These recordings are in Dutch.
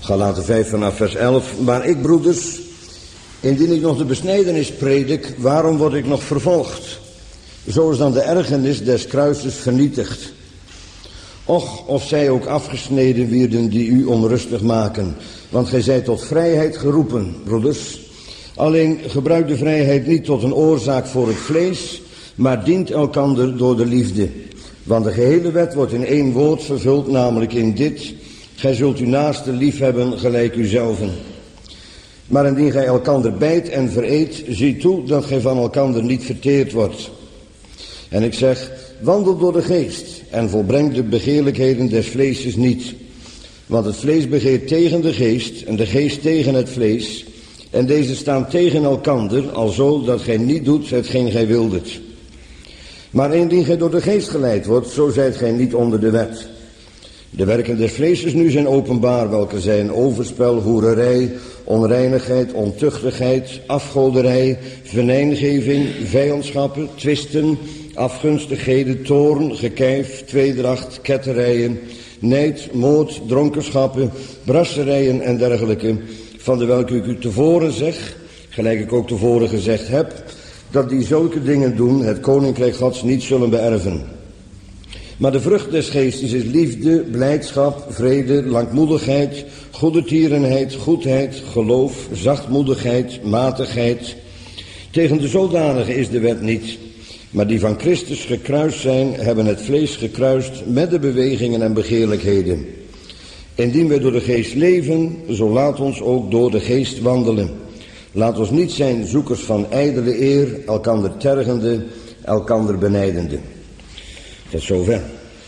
Galaten 5 vanaf vers 11. Maar ik, broeders, indien ik nog de besnijdenis predik, waarom word ik nog vervolgd? Zo is dan de ergernis des kruises vernietigd. Och, of zij ook afgesneden wierden die u onrustig maken. Want gij zijt tot vrijheid geroepen, broeders. Alleen gebruik de vrijheid niet tot een oorzaak voor het vlees, maar dient elkander door de liefde. Want de gehele wet wordt in één woord vervuld, namelijk in dit: gij zult uw naaste liefhebben gelijk uzelven. Maar indien gij elkander bijt en vereet, zie toe dat gij van elkander niet verteerd wordt. En ik zeg, wandel door de geest en volbreng de begeerlijkheden des vleeses niet. Want het vlees begeert tegen de geest en de geest tegen het vlees. En deze staan tegen elkander, alzo dat gij niet doet hetgeen gij wildet. Maar indien gij door de geest geleid wordt, zo zijt gij niet onder de wet. De werken des vleeses nu zijn openbaar, welke zijn overspel, hoererij, onreinigheid, ontuchtigheid, afgoderij, venijngeving, vijandschappen, twisten, afgunstigheden, toorn, gekijf, tweedracht, ketterijen, nijd, moord, dronkenschappen, brasserijen en dergelijke, van de welke ik u tevoren zeg, gelijk ik ook tevoren gezegd heb, dat die zulke dingen doen het koninkrijk Gods niet zullen beërven. Maar de vrucht des geestes is liefde, blijdschap, vrede, langmoedigheid, goedertierenheid, goedheid, geloof, zachtmoedigheid, matigheid. Tegen de zodanige is de wet niet. Maar die van Christus gekruist zijn, hebben het vlees gekruist met de bewegingen en begeerlijkheden. Indien wij door de geest leven, zo laat ons ook door de geest wandelen. Laat ons niet zijn zoekers van ijdele eer, elkander tergende, elkander benijdende. Tot zover.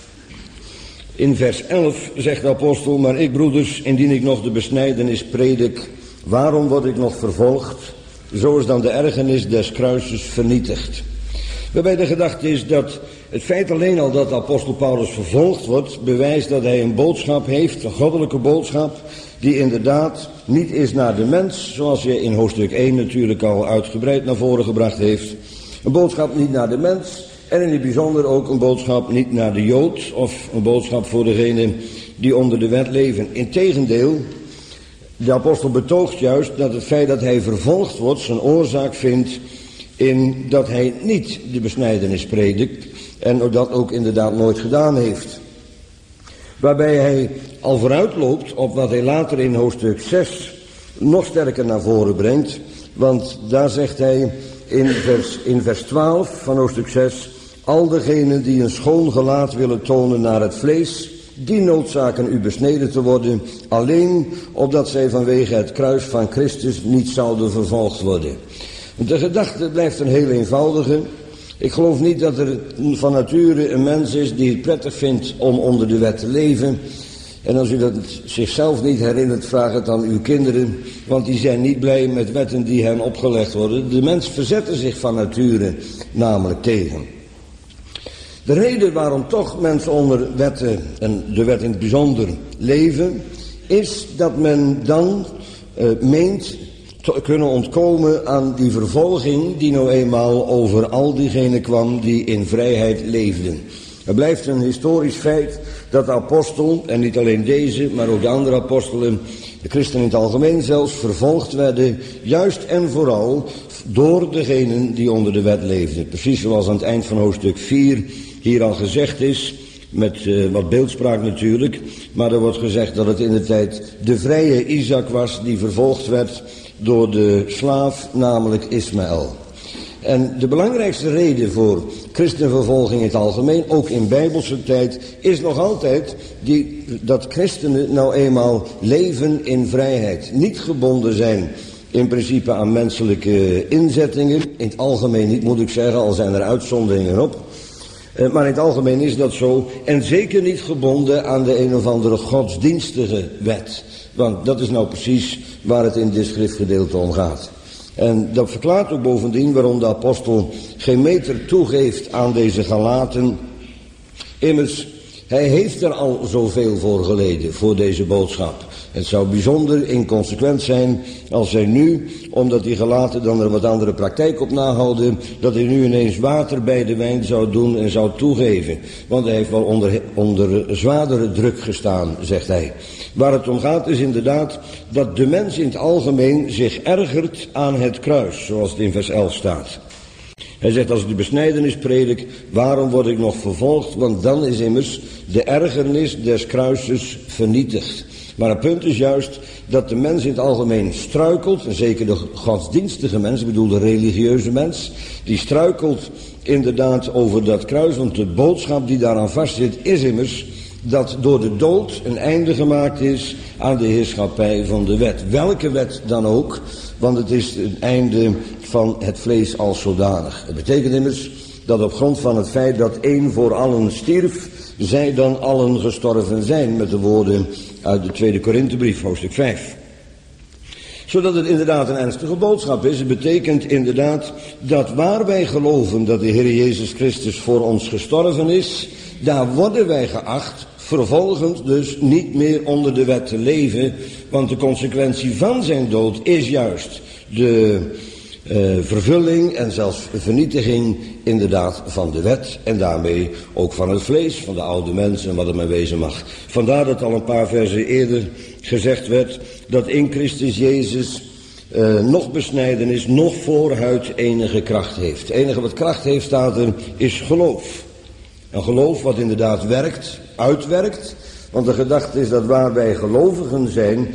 In vers 11 zegt de apostel, maar ik, broeders, indien ik nog de besnijdenis predik, waarom word ik nog vervolgd? Zo is dan de ergernis des kruises vernietigd. Waarbij de gedachte is dat het feit alleen al dat de apostel Paulus vervolgd wordt, bewijst dat hij een boodschap heeft, een goddelijke boodschap, die inderdaad niet is naar de mens, zoals hij in hoofdstuk 1 natuurlijk al uitgebreid naar voren gebracht heeft. Een boodschap niet naar de mens en in het bijzonder ook een boodschap niet naar de Jood of een boodschap voor degenen die onder de wet leven. Integendeel, de apostel betoogt juist dat het feit dat hij vervolgd wordt zijn oorzaak vindt in dat hij niet de besnijdenis predikt en dat ook inderdaad nooit gedaan heeft. Waarbij hij al vooruit loopt op wat hij later in hoofdstuk 6 nog sterker naar voren brengt. Want daar zegt hij in vers 12 van hoofdstuk 6... al degenen die een schoon gelaat willen tonen naar het vlees, die noodzaken u besneden te worden, alleen opdat zij vanwege het kruis van Christus niet zouden vervolgd worden. De gedachte blijft een heel eenvoudige. Ik geloof niet dat er van nature een mens is die het prettig vindt om onder de wet te leven. En als u dat zichzelf niet herinnert, vraag het aan uw kinderen, want die zijn niet blij met wetten die hen opgelegd worden. De mens verzette zich van nature namelijk tegen. De reden waarom toch mensen onder wetten, en de wet in het bijzonder, leven, is dat men dan meent te kunnen ontkomen aan die vervolging die nou eenmaal over al diegenen kwam die in vrijheid leefden. Het blijft een historisch feit dat de apostel, en niet alleen deze, maar ook de andere apostelen, de christenen in het algemeen zelfs, vervolgd werden, juist en vooral door degenen die onder de wet leefden. Precies zoals aan het eind van hoofdstuk 4 hier al gezegd is, met wat beeldspraak natuurlijk, maar er wordt gezegd dat het in de tijd de vrije Isaac was die vervolgd werd door de slaaf, namelijk Ismaël. En de belangrijkste reden voor christenvervolging in het algemeen, ook in bijbelse tijd, is nog altijd dat christenen nou eenmaal leven in vrijheid. Niet gebonden zijn in principe aan menselijke inzettingen. In het algemeen niet, moet ik zeggen, al zijn er uitzonderingen op. Maar in het algemeen is dat zo. En zeker niet gebonden aan de een of andere godsdienstige wet. Want dat is nou precies waar het in dit schriftgedeelte om gaat. En dat verklaart ook bovendien waarom de apostel geen meter toegeeft aan deze Galaten. Immers, Hij heeft er al zoveel voor geleden, voor deze boodschap. Het zou bijzonder inconsequent zijn als hij nu, omdat hij gelaten dan er wat andere praktijk op nahouden, dat hij nu ineens water bij de wijn zou doen en zou toegeven. Want hij heeft wel onder zwaardere druk gestaan, zegt hij. Waar het om gaat is inderdaad dat de mens in het algemeen zich ergert aan het kruis, zoals het in vers 11 staat. Hij zegt, als ik de besnijdenis predik, waarom word ik nog vervolgd? Want dan is immers de ergernis des kruises vernietigd. Maar het punt is juist dat de mens in het algemeen struikelt, en zeker de godsdienstige mens, ik bedoel de religieuze mens, die struikelt inderdaad over dat kruis, want de boodschap die daaraan vastzit is immers dat door de dood een einde gemaakt is aan de heerschappij van de wet. Welke wet dan ook, want het is het einde van het vlees als zodanig. Het betekent immers dat op grond van het feit dat één voor allen stierf, zij dan allen gestorven zijn, met de woorden uit de tweede Korinthebrief, hoofdstuk 5. Zodat het inderdaad een ernstige boodschap is. Het betekent inderdaad dat waar wij geloven dat de Heer Jezus Christus voor ons gestorven is, daar worden wij geacht vervolgens dus niet meer onder de wet te leven, want de consequentie van zijn dood is juist de vervulling en zelfs vernietiging inderdaad van de wet en daarmee ook van het vlees, van de oude mens en wat er maar wezen mag. Vandaar dat al een paar versen eerder gezegd werd dat in Christus Jezus nog besnijdenis, nog voorhuid enige kracht heeft. Het enige wat kracht heeft, staat er, is geloof. Een geloof wat inderdaad werkt, uitwerkt. Want de gedachte is dat waar wij gelovigen zijn,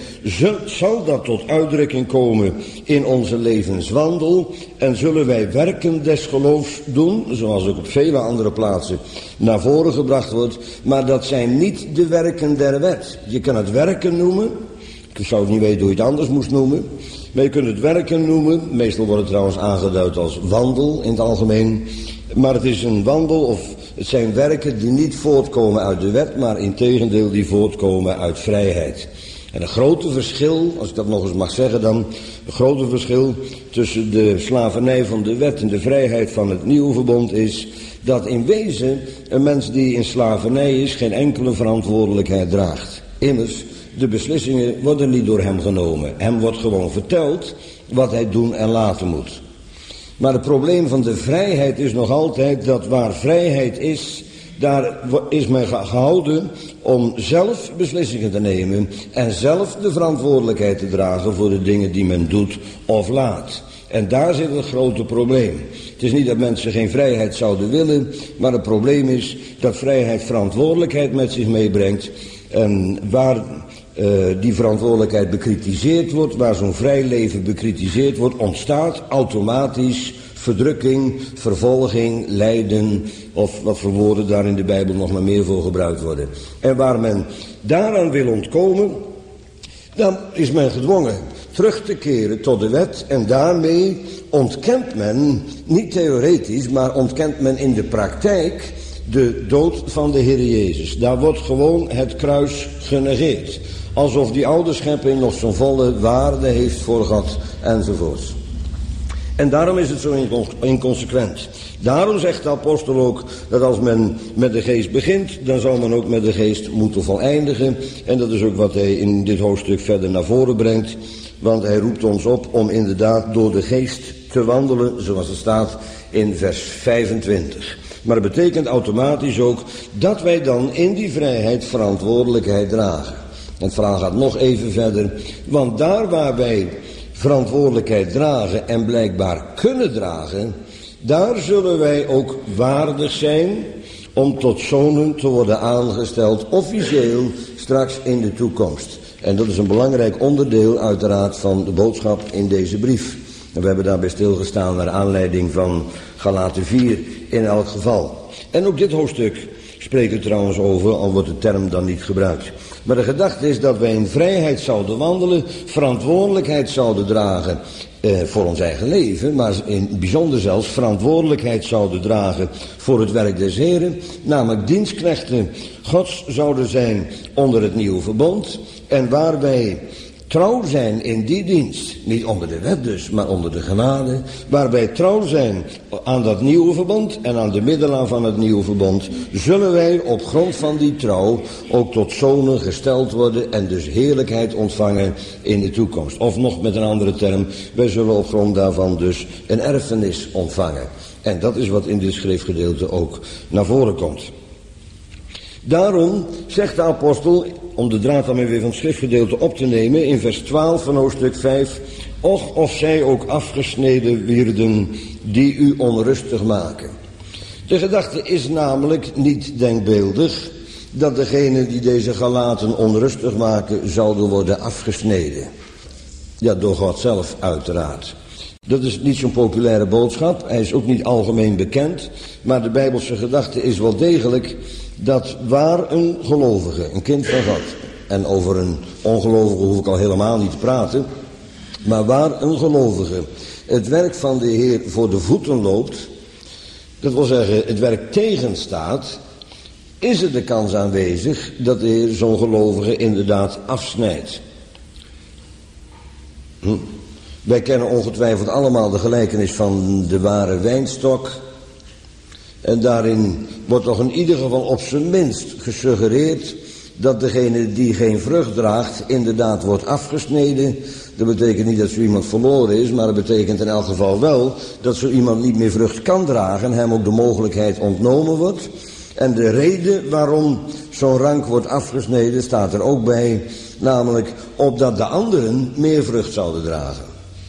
zal dat tot uitdrukking komen in onze levenswandel. En zullen wij werken des geloofs doen, zoals ook op vele andere plaatsen naar voren gebracht wordt. Maar dat zijn niet de werken der wet. Je kan het werken noemen. Ik zou het niet weten hoe je het anders moest noemen. Maar je kunt het werken noemen. Meestal wordt het trouwens aangeduid als wandel in het algemeen. Maar het is een wandel of het zijn werken die niet voortkomen uit de wet, maar integendeel die voortkomen uit vrijheid. En een grote verschil, als ik dat nog eens mag zeggen dan, een grote verschil tussen de slavernij van de wet en de vrijheid van het nieuwe verbond is dat in wezen een mens die in slavernij is geen enkele verantwoordelijkheid draagt. Immers, de beslissingen worden niet door hem genomen. Hem wordt gewoon verteld wat hij doen en laten moet. Maar het probleem van de vrijheid is nog altijd dat waar vrijheid is, daar is men gehouden om zelf beslissingen te nemen en zelf de verantwoordelijkheid te dragen voor de dingen die men doet of laat. En daar zit het grote probleem. Het is niet dat mensen geen vrijheid zouden willen, maar het probleem is dat vrijheid verantwoordelijkheid met zich meebrengt. En waar die verantwoordelijkheid bekritiseerd wordt, waar zo'n vrij leven bekritiseerd wordt, ontstaat automatisch verdrukking, vervolging, lijden, of wat voor woorden daar in de Bijbel nog maar meer voor gebruikt worden. En waar men daaraan wil ontkomen, dan is men gedwongen terug te keren tot de wet en daarmee ontkent men, niet theoretisch, maar ontkent men in de praktijk de dood van de Heer Jezus. Daar wordt gewoon het kruis genegeerd. Alsof die oude schepping nog zo'n volle waarde heeft voor God enzovoorts. En daarom is het zo inconsequent. Daarom zegt de apostel ook dat als men met de geest begint, dan zal men ook met de geest moeten voleindigen. En dat is ook wat hij in dit hoofdstuk verder naar voren brengt. Want hij roept ons op om inderdaad door de geest te wandelen, zoals het staat in vers 25. Maar het betekent automatisch ook dat wij dan in die vrijheid verantwoordelijkheid dragen. En het verhaal gaat nog even verder, want daar waar wij verantwoordelijkheid dragen en blijkbaar kunnen dragen, daar zullen wij ook waardig zijn om tot zonen te worden aangesteld, officieel straks in de toekomst. En dat is een belangrijk onderdeel uiteraard van de boodschap in deze brief. En we hebben daarbij stilgestaan naar aanleiding van Galaten 4 in elk geval. En ook dit hoofdstuk spreekt er trouwens over, al wordt de term dan niet gebruikt. Maar de gedachte is dat wij in vrijheid zouden wandelen, verantwoordelijkheid zouden dragen voor ons eigen leven, maar in het bijzonder zelfs verantwoordelijkheid zouden dragen voor het werk des Heren, namelijk dienstknechten Gods zouden zijn onder het nieuwe verbond. En waar wij trouw zijn in die dienst, niet onder de wet dus, maar onder de genade, waar wij trouw zijn aan dat nieuwe verbond en aan de middelaar van het nieuwe verbond, zullen wij op grond van die trouw ook tot zonen gesteld worden en dus heerlijkheid ontvangen in de toekomst. Of nog met een andere term, wij zullen op grond daarvan dus een erfenis ontvangen. En dat is wat in dit schriftgedeelte ook naar voren komt. Daarom zegt de apostel, om de draad dan weer van het schriftgedeelte op te nemen, in vers 12 van hoofdstuk 5, och of zij ook afgesneden wierden die u onrustig maken. De gedachte is namelijk niet denkbeeldig dat degenen die deze Galaten onrustig maken zouden worden afgesneden. Ja, door God zelf uiteraard. Dat is niet zo'n populaire boodschap, hij is ook niet algemeen bekend, maar de Bijbelse gedachte is wel degelijk dat waar een gelovige, een kind van God, en over een ongelovige hoef ik al helemaal niet te praten, maar waar een gelovige het werk van de Heer voor de voeten loopt, dat wil zeggen het werk tegenstaat, is er de kans aanwezig dat de Heer zo'n gelovige inderdaad afsnijdt. Wij kennen ongetwijfeld allemaal de gelijkenis van de ware wijnstok. En daarin wordt toch in ieder geval op zijn minst gesuggereerd dat degene die geen vrucht draagt inderdaad wordt afgesneden. Dat betekent niet dat zo iemand verloren is, maar dat betekent in elk geval wel dat zo iemand niet meer vrucht kan dragen en hem ook de mogelijkheid ontnomen wordt. En de reden waarom zo'n rank wordt afgesneden staat er ook bij, namelijk opdat de anderen meer vrucht zouden dragen.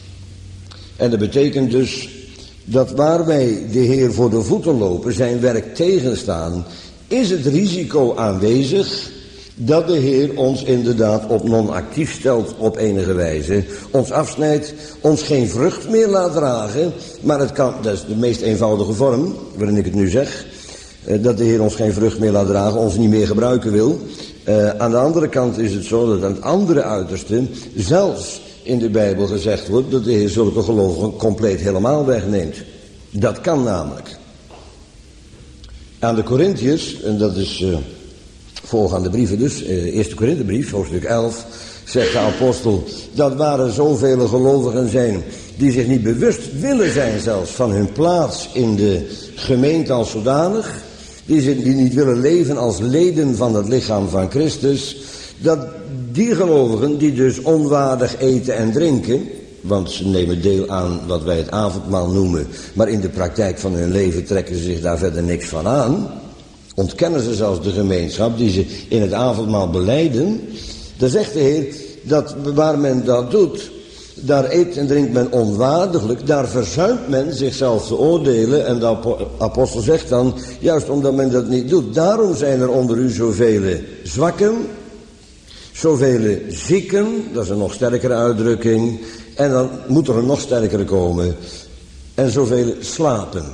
En dat betekent dus dat waar wij de Heer voor de voeten lopen, zijn werk tegenstaan, is het risico aanwezig dat de Heer ons inderdaad op non-actief stelt op enige wijze, ons afsnijdt, ons geen vrucht meer laat dragen, maar het kan, dat is de meest eenvoudige vorm waarin ik het nu zeg, dat de Heer ons geen vrucht meer laat dragen, ons niet meer gebruiken wil. Aan de andere kant is het zo dat aan het andere uiterste zelfs in de Bijbel gezegd wordt dat de Heer zulke gelovigen compleet helemaal wegneemt. Dat kan namelijk. Aan de Korintiërs, en dat is voorgaande brieven dus, eerste Korinthebrief, hoofdstuk 11, zegt de apostel, dat waar er zoveel gelovigen zijn die zich niet bewust willen zijn zelfs van hun plaats in de gemeente als zodanig, die niet willen leven als leden van het lichaam van Christus, dat die gelovigen die dus onwaardig eten en drinken, want ze nemen deel aan wat wij het avondmaal noemen, maar in de praktijk van hun leven trekken ze zich daar verder niks van aan, ontkennen ze zelfs de gemeenschap die ze in het avondmaal belijden, dan zegt de Heer dat waar men dat doet, daar eet en drinkt men onwaardiglijk, daar verzuimt men zichzelf te oordelen. En de apostel zegt dan, juist omdat men dat niet doet, daarom zijn er onder u zoveel zwakken, zoveel zieken, dat is een nog sterkere uitdrukking, en dan moet er een nog sterkere komen, en zoveel slapen.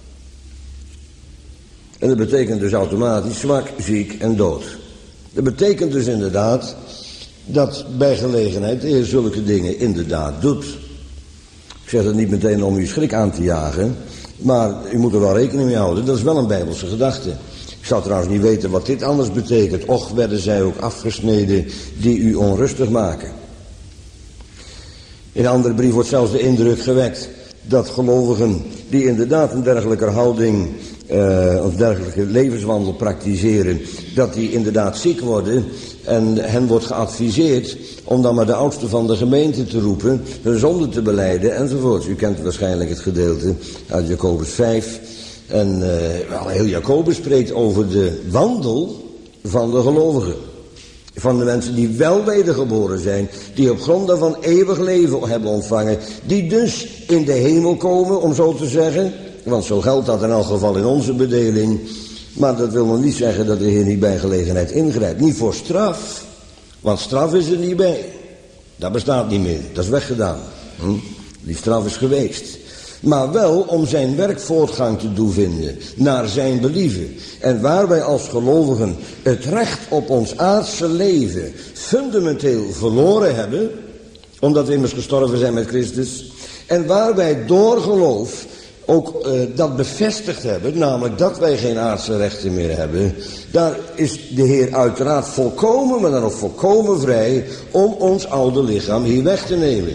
En dat betekent dus automatisch zwak, ziek en dood. Dat betekent dus inderdaad dat bij gelegenheid de Heer zulke dingen inderdaad doet. Ik zeg dat niet meteen om u schrik aan te jagen, maar u moet er wel rekening mee houden. Dat is wel een Bijbelse gedachte. Ik zou trouwens niet weten wat dit anders betekent. Och, werden zij ook afgesneden die u onrustig maken. In een andere brief wordt zelfs de indruk gewekt dat gelovigen die inderdaad een dergelijke houding of dergelijke levenswandel praktiseren, dat die inderdaad ziek worden en hen wordt geadviseerd om dan maar de oudste van de gemeente te roepen, hun zonde te belijden enzovoort. U kent waarschijnlijk het gedeelte uit Jacobus 5 en heel Jacobus spreekt over de wandel van de gelovigen. Van de mensen die wel wedergeboren zijn, die op grond daarvan eeuwig leven hebben ontvangen, die dus in de hemel komen, om zo te zeggen. Want zo geldt dat in elk geval in onze bedeling. Maar dat wil nog niet zeggen dat de Heer niet bij gelegenheid ingrijpt. Niet voor straf. Want straf is er niet bij. Dat bestaat niet meer. Dat is weggedaan. Die straf is geweest. Maar wel om zijn werk voortgang te doen vinden. Naar zijn believen. En waar wij als gelovigen het recht op ons aardse leven fundamenteel verloren hebben. Omdat we immers gestorven zijn met Christus. En waar wij door geloof ook dat bevestigd hebben, namelijk dat wij geen aardse rechten meer hebben, daar is de Heer uiteraard volkomen, maar dan ook volkomen vrij om ons oude lichaam hier weg te nemen.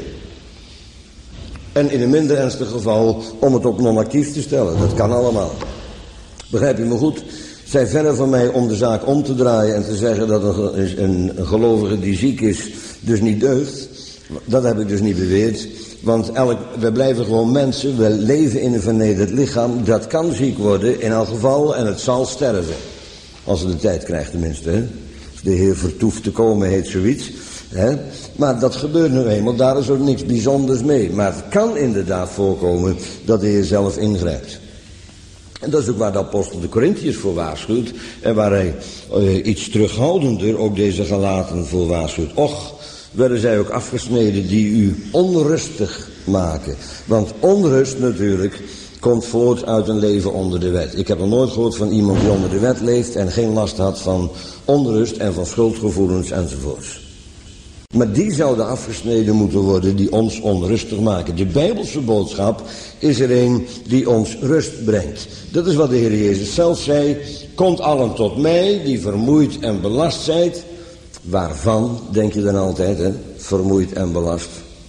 En in een minder ernstig geval om het op non-actief te stellen. Dat kan allemaal. Begrijp je me goed? Zij verre van mij om de zaak om te draaien en te zeggen dat een gelovige die ziek is dus niet deugt. Dat heb ik dus niet beweerd. Want we blijven gewoon mensen, we leven in een vernederd lichaam. Dat kan ziek worden in elk geval en het zal sterven. Als het de tijd krijgt tenminste. Hè? Als de Heer vertoeft te komen heet zoiets. Hè? Maar dat gebeurt nu eenmaal, daar is ook niks bijzonders mee. Maar het kan inderdaad voorkomen dat de Heer zelf ingrijpt. En dat is ook waar de apostel de Korintiërs voor waarschuwt. En waar hij iets terughoudender ook deze Galaten voor waarschuwt. Och, werden zij ook afgesneden die u onrustig maken. Want onrust natuurlijk komt voort uit een leven onder de wet. Ik heb nog nooit gehoord van iemand die onder de wet leeft en geen last had van onrust en van schuldgevoelens enzovoorts. Maar die zouden afgesneden moeten worden die ons onrustig maken. De Bijbelse boodschap is er een die ons rust brengt. Dat is wat de Heer Jezus zelf zei. Komt allen tot mij die vermoeid en belast zijt. Waarvan, denk je dan altijd, hè? Vermoeid en belast.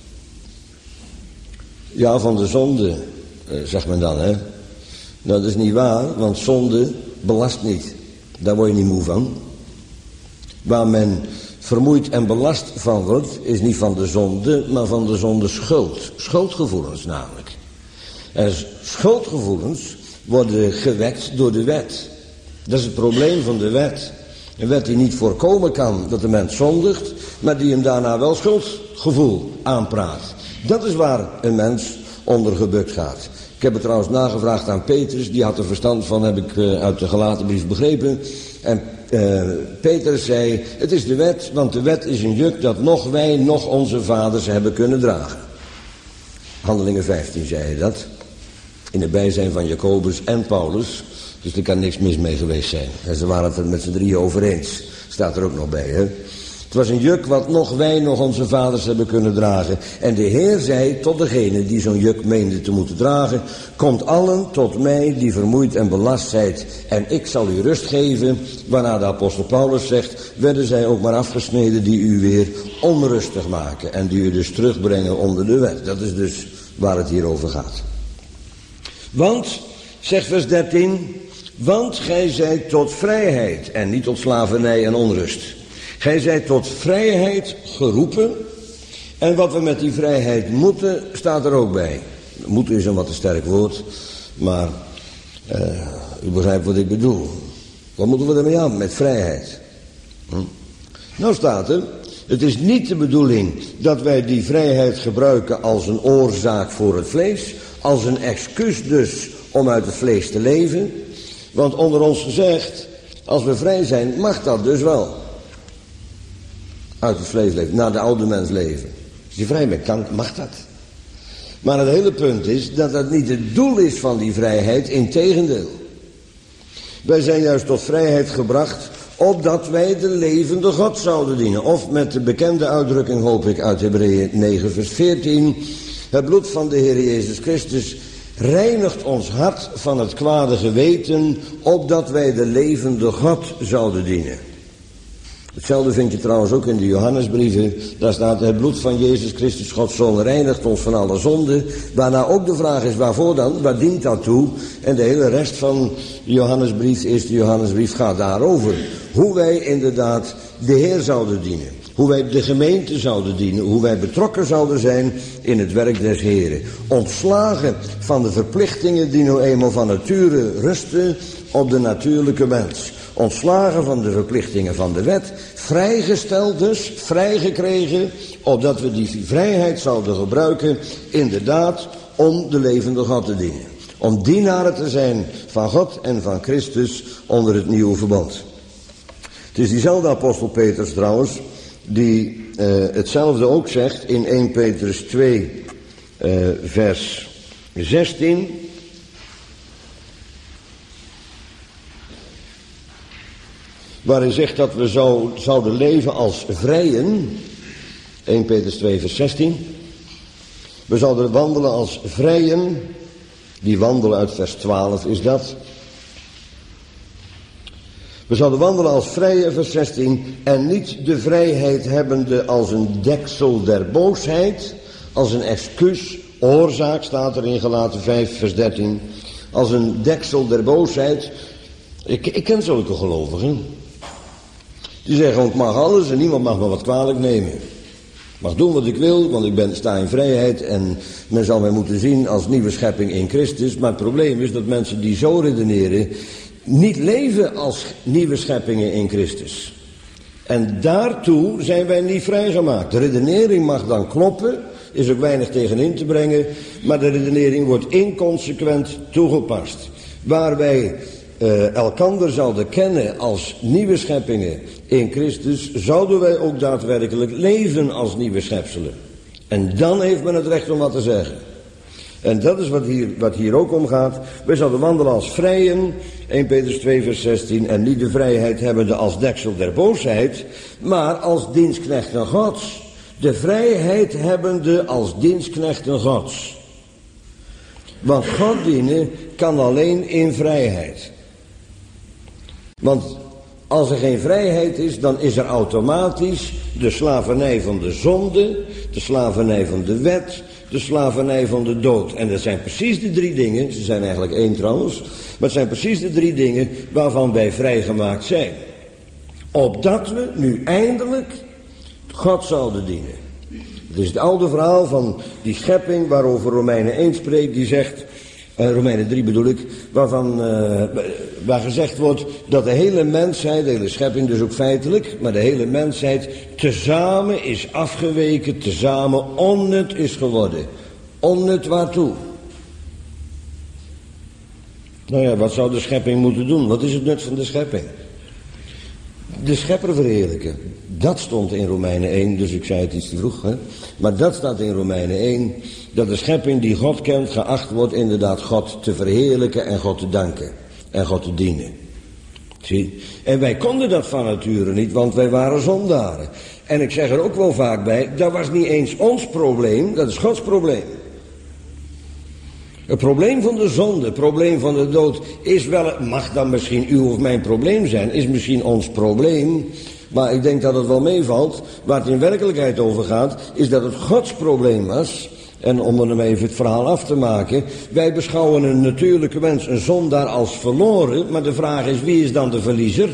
Ja, van de zonde, zegt men dan, hè. Nou, dat is niet waar, want zonde belast niet. Daar word je niet moe van. Waar men vermoeid en belast van wordt, is niet van de zonde, maar van de zonde schuld. Schuldgevoelens namelijk. En schuldgevoelens worden gewekt door de wet. Dat is het probleem van de wet. Een wet die niet voorkomen kan dat de mens zondigt, maar die hem daarna wel schuldgevoel aanpraat. Dat is waar een mens onder gebukt gaat. Ik heb het trouwens nagevraagd aan Petrus, die had er verstand van, heb ik uit de Galatenbrief begrepen. En Petrus zei, het is de wet, want de wet is een juk dat nog wij, nog onze vaders hebben kunnen dragen. Handelingen 15 zei hij dat. In het bijzijn van Jacobus en Paulus. Dus er kan niks mis mee geweest zijn. En ze waren het er met z'n drieën over eens. Staat er ook nog bij, hè. Het was een juk wat nog wij, nog onze vaders hebben kunnen dragen. En de Heer zei tot degene die zo'n juk meende te moeten dragen. Komt allen tot mij die vermoeid en belast zijt. En ik zal u rust geven. Waarna de apostel Paulus zegt. Werden zij ook maar afgesneden die u weer onrustig maken. En die u dus terugbrengen onder de wet. Dat is dus waar het hier over gaat. Want, zegt vers 13. Want gij zijt tot vrijheid en niet tot slavernij en onrust. Gij zijt tot vrijheid geroepen. En wat we met die vrijheid moeten, staat er ook bij. Moeten is een wat te sterk woord. Maar u begrijpt wat ik bedoel. Wat moeten we ermee aan met vrijheid? Nou staat er. Het is niet de bedoeling dat wij die vrijheid gebruiken als een oorzaak voor het vlees. Als een excuus dus om uit het vlees te leven. Want onder ons gezegd, als we vrij zijn, mag dat dus wel. Uit het vlees leven, naar de oude mens leven. Als je vrij bent, mag dat. Maar het hele punt is dat dat niet het doel is van die vrijheid, integendeel. Wij zijn juist tot vrijheid gebracht, opdat wij de levende God zouden dienen. Of met de bekende uitdrukking, hoop ik, uit Hebreeën 9 vers 14. Het bloed van de Heer Jezus Christus reinigt ons hart van het kwade geweten, opdat wij de levende God zouden dienen. Hetzelfde vind je trouwens ook in de Johannesbrieven. Daar staat het bloed van Jezus Christus, Gods Zoon, reinigt ons van alle zonde. Waarna ook de vraag is, waarvoor dan? Waar dient dat toe? En de hele rest van de Johannesbrief, eerste Johannesbrief, gaat daarover. Hoe wij inderdaad de Heer zouden dienen. Hoe wij de gemeente zouden dienen. Hoe wij betrokken zouden zijn in het werk des Heren. Ontslagen van de verplichtingen die nou eenmaal van nature rusten op de natuurlijke mens. Ontslagen van de verplichtingen van de wet. Vrijgesteld dus, vrijgekregen. Opdat we die vrijheid zouden gebruiken inderdaad om de levende God te dienen. Om dienaren te zijn van God en van Christus onder het nieuwe verbond. Het is diezelfde apostel Petrus trouwens, die hetzelfde ook zegt in 1 Petrus 2 vers 16. Waar hij zegt dat we zouden leven als vrijen. 1 Petrus 2 vers 16. We zouden wandelen als vrijen Die wandelen uit vers 12 is dat. We zouden wandelen als vrije, vers 16, en niet de vrijheid hebbende als een deksel der boosheid, als een excuus, oorzaak staat er in Galaten 5, vers 13, als een deksel der boosheid. Ik ken zulke gelovigen. Die zeggen, ik mag alles en niemand mag me wat kwalijk nemen. Ik mag doen wat ik wil, want ik sta in vrijheid en men zal mij moeten zien als nieuwe schepping in Christus. Maar het probleem is dat mensen die zo redeneren niet leven als nieuwe scheppingen in Christus. En daartoe zijn wij niet vrijgemaakt. De redenering mag dan kloppen, is ook weinig tegenin te brengen, maar de redenering wordt inconsequent toegepast. Waar wij elkander zouden kennen als nieuwe scheppingen in Christus, zouden wij ook daadwerkelijk leven als nieuwe schepselen. En dan heeft men het recht om wat te zeggen. En dat is wat hier ook om gaat. Wij zouden wandelen als vrijen, 1 Petrus 2 vers 16, en niet de vrijheid hebbende als deksel der boosheid, maar als dienstknechten Gods. De vrijheid hebbende als dienstknechten Gods. Want God dienen kan alleen in vrijheid. Want als er geen vrijheid is, dan is er automatisch de slavernij van de zonde, de slavernij van de wet, de slavernij van de dood. En dat zijn precies de drie dingen, ze zijn eigenlijk één trouwens, maar het zijn precies de drie dingen waarvan wij vrijgemaakt zijn. Opdat we nu eindelijk God zouden dienen. Het is het oude verhaal van die schepping waarover Romeinen 1 spreekt, die zegt, Romeinen 3 bedoel ik, waar gezegd wordt dat de hele mensheid, de hele schepping dus ook feitelijk, maar de hele mensheid tezamen is afgeweken, tezamen onnut is geworden. Onnut waartoe? Nou ja, wat zou de schepping moeten doen? Wat is het nut van de schepping? De schepper verheerlijken. Dat stond in Romeinen 1, dus ik zei het iets te vroeg. Hè? Maar dat staat in Romeinen 1, dat de schepping die God kent geacht wordt inderdaad God te verheerlijken en God te danken. En God te dienen. Zie? En wij konden dat van nature niet, want wij waren zondaren. En ik zeg er ook wel vaak bij, dat was niet eens ons probleem, dat is Gods probleem. Het probleem van de zonde, het probleem van de dood is wel, mag dan misschien uw of mijn probleem zijn, is misschien ons probleem, maar ik denk dat het wel meevalt. Waar het in werkelijkheid over gaat, is dat het Gods probleem was. En om dan even het verhaal af te maken, wij beschouwen een natuurlijke mens, een zondaar, als verloren, maar de vraag is, wie is dan de verliezer?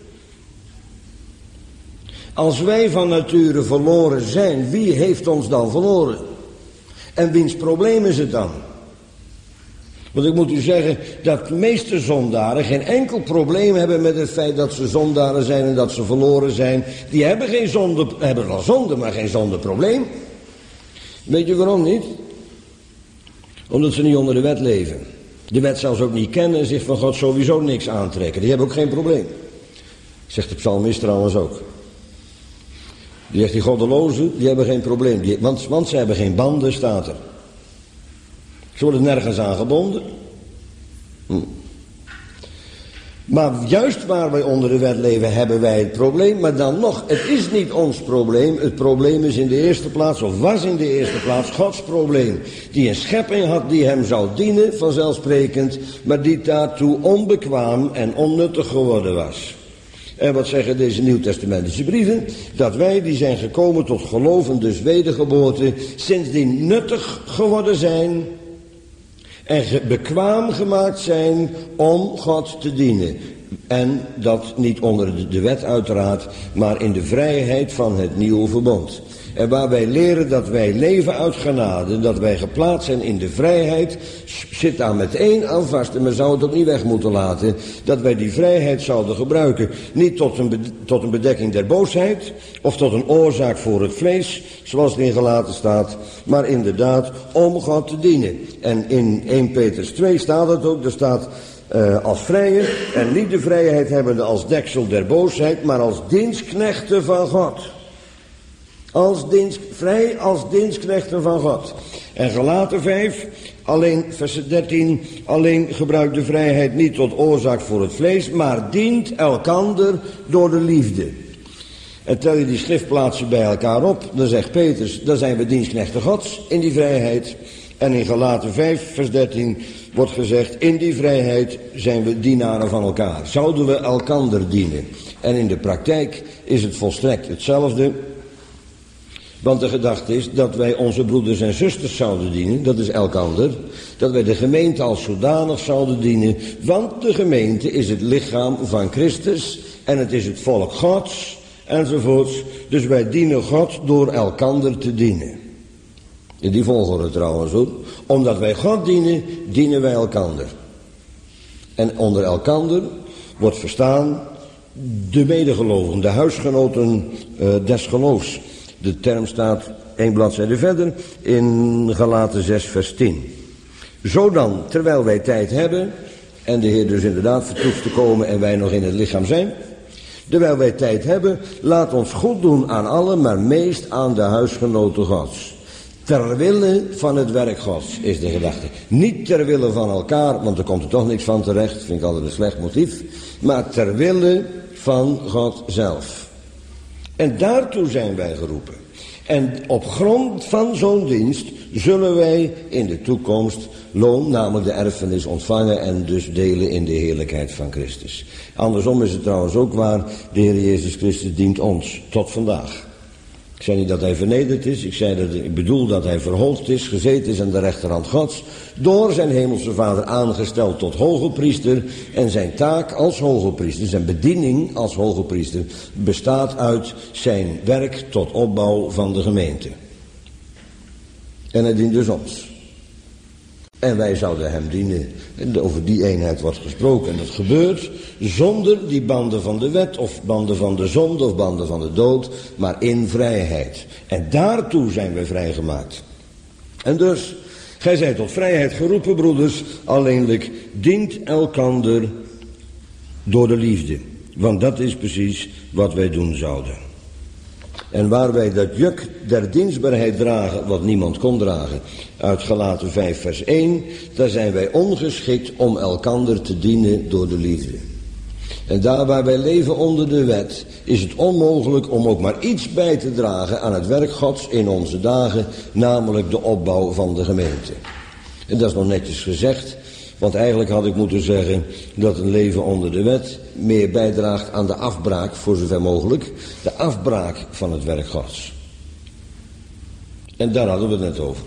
Als wij van nature verloren zijn, wie heeft ons dan verloren? En wiens probleem is het dan? Want ik moet u zeggen dat de meeste zondaren geen enkel probleem hebben met het feit dat ze zondaren zijn en dat ze verloren zijn. Die hebben geen zonde, hebben wel zonde, maar geen zondeprobleem. Weet je waarom niet? Omdat ze niet onder de wet leven. De wet zelfs ook niet kennen en zich van God sowieso niks aantrekken. Die hebben ook geen probleem. Zegt de psalmist trouwens ook. Die zegt die goddelozen, die hebben geen probleem. Want ze hebben geen banden, staat er. Ze worden nergens aan gebonden. Maar juist waar wij onder de wet leven hebben wij het probleem. Maar dan nog, het is niet ons probleem. Het probleem is in de eerste plaats, of was in de eerste plaats, Gods probleem. Die een schepping had die hem zou dienen, vanzelfsprekend. Maar die daartoe onbekwaam en onnuttig geworden was. En wat zeggen deze nieuwtestamentische brieven? Dat wij die zijn gekomen tot geloven, dus wedergeboorte, sindsdien nuttig geworden zijn en bekwaam gemaakt zijn om God te dienen. En dat niet onder de wet uiteraard, maar in de vrijheid van het nieuwe verbond. En waar wij leren dat wij leven uit genade, dat wij geplaatst zijn in de vrijheid, zit daar meteen aan vast. En men zou het ook niet weg moeten laten, dat wij die vrijheid zouden gebruiken. Niet tot een bedekking der boosheid, of tot een oorzaak voor het vlees, zoals het in Galaten staat, maar inderdaad om God te dienen. En in 1 Petrus 2 staat het ook, er staat als vrije en niet de vrijheid hebbende als deksel der boosheid, maar als dienstknechten van God. Vrij als dienstknechten van God. En Galaten 5, alleen vers 13, alleen gebruikt de vrijheid niet tot oorzaak voor het vlees, maar dient elkander door de liefde. En tel je die schriftplaatsen bij elkaar op, dan zegt Petrus, dan zijn we dienstknechten Gods in die vrijheid. En in Galaten 5 vers 13 wordt gezegd, in die vrijheid zijn we dienaren van elkaar. Zouden we elkander dienen? En in de praktijk is het volstrekt hetzelfde. Want de gedachte is dat wij onze broeders en zusters zouden dienen, dat is elkander. Dat wij de gemeente als zodanig zouden dienen, want de gemeente is het lichaam van Christus en het is het volk Gods enzovoorts. Dus wij dienen God door elkander te dienen. In die volgorde trouwens hoor. Omdat wij God dienen, dienen wij elkander. En onder elkander wordt verstaan de medegelovigen, de huisgenoten des geloofs. De term staat 1 bladzijde verder in Galaten 6 vers 10. Zo dan, terwijl wij tijd hebben, en de Heer dus inderdaad vertoeft te komen en wij nog in het lichaam zijn. Terwijl wij tijd hebben, laat ons goed doen aan allen, maar meest aan de huisgenoten Gods. Ter wille van het werk Gods is de gedachte. Niet ter wille van elkaar, want er komt er toch niks van terecht, vind ik altijd een slecht motief. Maar ter wille van God zelf. En daartoe zijn wij geroepen. En op grond van zo'n dienst zullen wij in de toekomst loon, namelijk de erfenis, ontvangen en dus delen in de heerlijkheid van Christus. Andersom is het trouwens ook waar, de Heer Jezus Christus dient ons tot vandaag. Ik zei niet dat hij vernederd is, ik bedoel dat hij verhoogd is, gezeten is aan de rechterhand Gods, door zijn hemelse Vader aangesteld tot hogepriester, en zijn taak als hogepriester, zijn bediening als hogepriester, bestaat uit zijn werk tot opbouw van de gemeente. En hij dient dus ons. En wij zouden hem dienen. En over die eenheid wordt gesproken. En dat gebeurt zonder die banden van de wet, of banden van de zonde, of banden van de dood, maar in vrijheid. En daartoe zijn we vrijgemaakt. En dus, gij zijt tot vrijheid geroepen, broeders, alleenlijk dient elkander door de liefde. Want dat is precies wat wij doen zouden. En waar wij dat juk der dienstbaarheid dragen, wat niemand kon dragen, uit Galaten 5 vers 1, daar zijn wij ongeschikt om elkander te dienen door de liefde. En daar waar wij leven onder de wet, is het onmogelijk om ook maar iets bij te dragen aan het werk Gods in onze dagen, namelijk de opbouw van de gemeente. En dat is nog netjes gezegd, want eigenlijk had ik moeten zeggen dat een leven onder de wet meer bijdraagt aan de afbraak, voor zover mogelijk, de afbraak van het werk Gods. En daar hadden we het net over.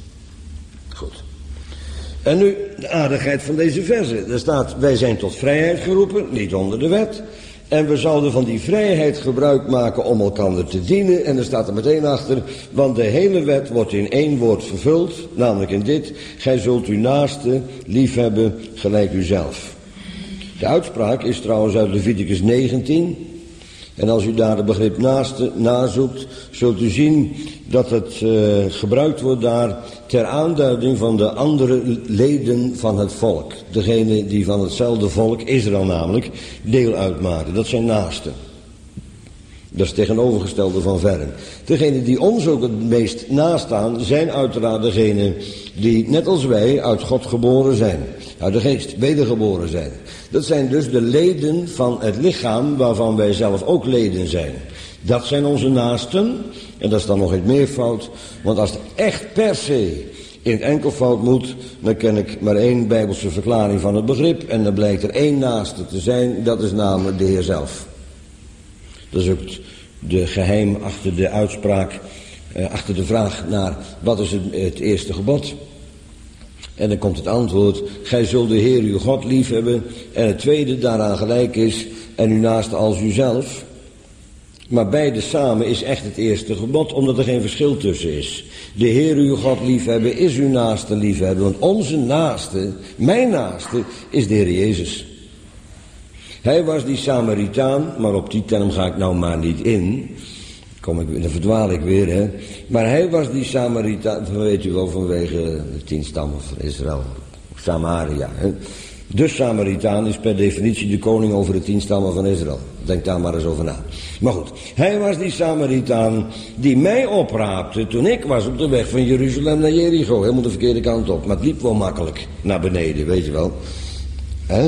Goed. En nu de aardigheid van deze verse. Er staat, wij zijn tot vrijheid geroepen, niet onder de wet. En we zouden van die vrijheid gebruik maken om elkander te dienen. En er staat er meteen achter, want de hele wet wordt in één woord vervuld, namelijk in dit: gij zult uw naaste liefhebben gelijk uzelf. De uitspraak is trouwens uit Leviticus 19. En als u daar het begrip naaste nazoekt, zult u zien dat het gebruikt wordt daar ter aanduiding van de andere leden van het volk. Degene die van hetzelfde volk, Israël namelijk, deel uitmaken. Dat zijn naasten. Dat is het tegenovergestelde van verren. Degenen die ons ook het meest nastaan, zijn uiteraard degenen die, net als wij, uit God geboren zijn. Uit de geest, wedergeboren zijn. Dat zijn dus de leden van het lichaam waarvan wij zelf ook leden zijn. Dat zijn onze naasten. En dat is dan nog het meervoud. Want als het echt per se in het enkelvoud moet, dan ken ik maar één Bijbelse verklaring van het begrip. En dan blijkt er één naaste te zijn, dat is namelijk de Heer zelf. Dat is ook de geheim achter de uitspraak, achter de vraag naar wat is het eerste gebod. En dan komt het antwoord, gij zult de Heer uw God lief hebben. En het tweede daaraan gelijk is, en uw naaste als uzelf. Maar beide samen is echt het eerste gebod, omdat er geen verschil tussen is. De Heer uw God liefhebben is uw naaste liefhebben. Want onze naaste, mijn naaste, is de Heer Jezus. Hij was die Samaritaan, maar op die term ga ik nou maar niet in. Dan verdwaal ik weer, hè. Maar hij was die Samaritaan, weet u wel, vanwege de 10 stammen van Israël. Samaria, hè. De Samaritaan is per definitie de koning over de 10 stammen van Israël. Denk daar maar eens over na. Maar goed, hij was die Samaritaan die mij opraapte toen ik was op de weg van Jeruzalem naar Jericho. Helemaal de verkeerde kant op, maar het liep wel makkelijk naar beneden, weet je wel. Hè?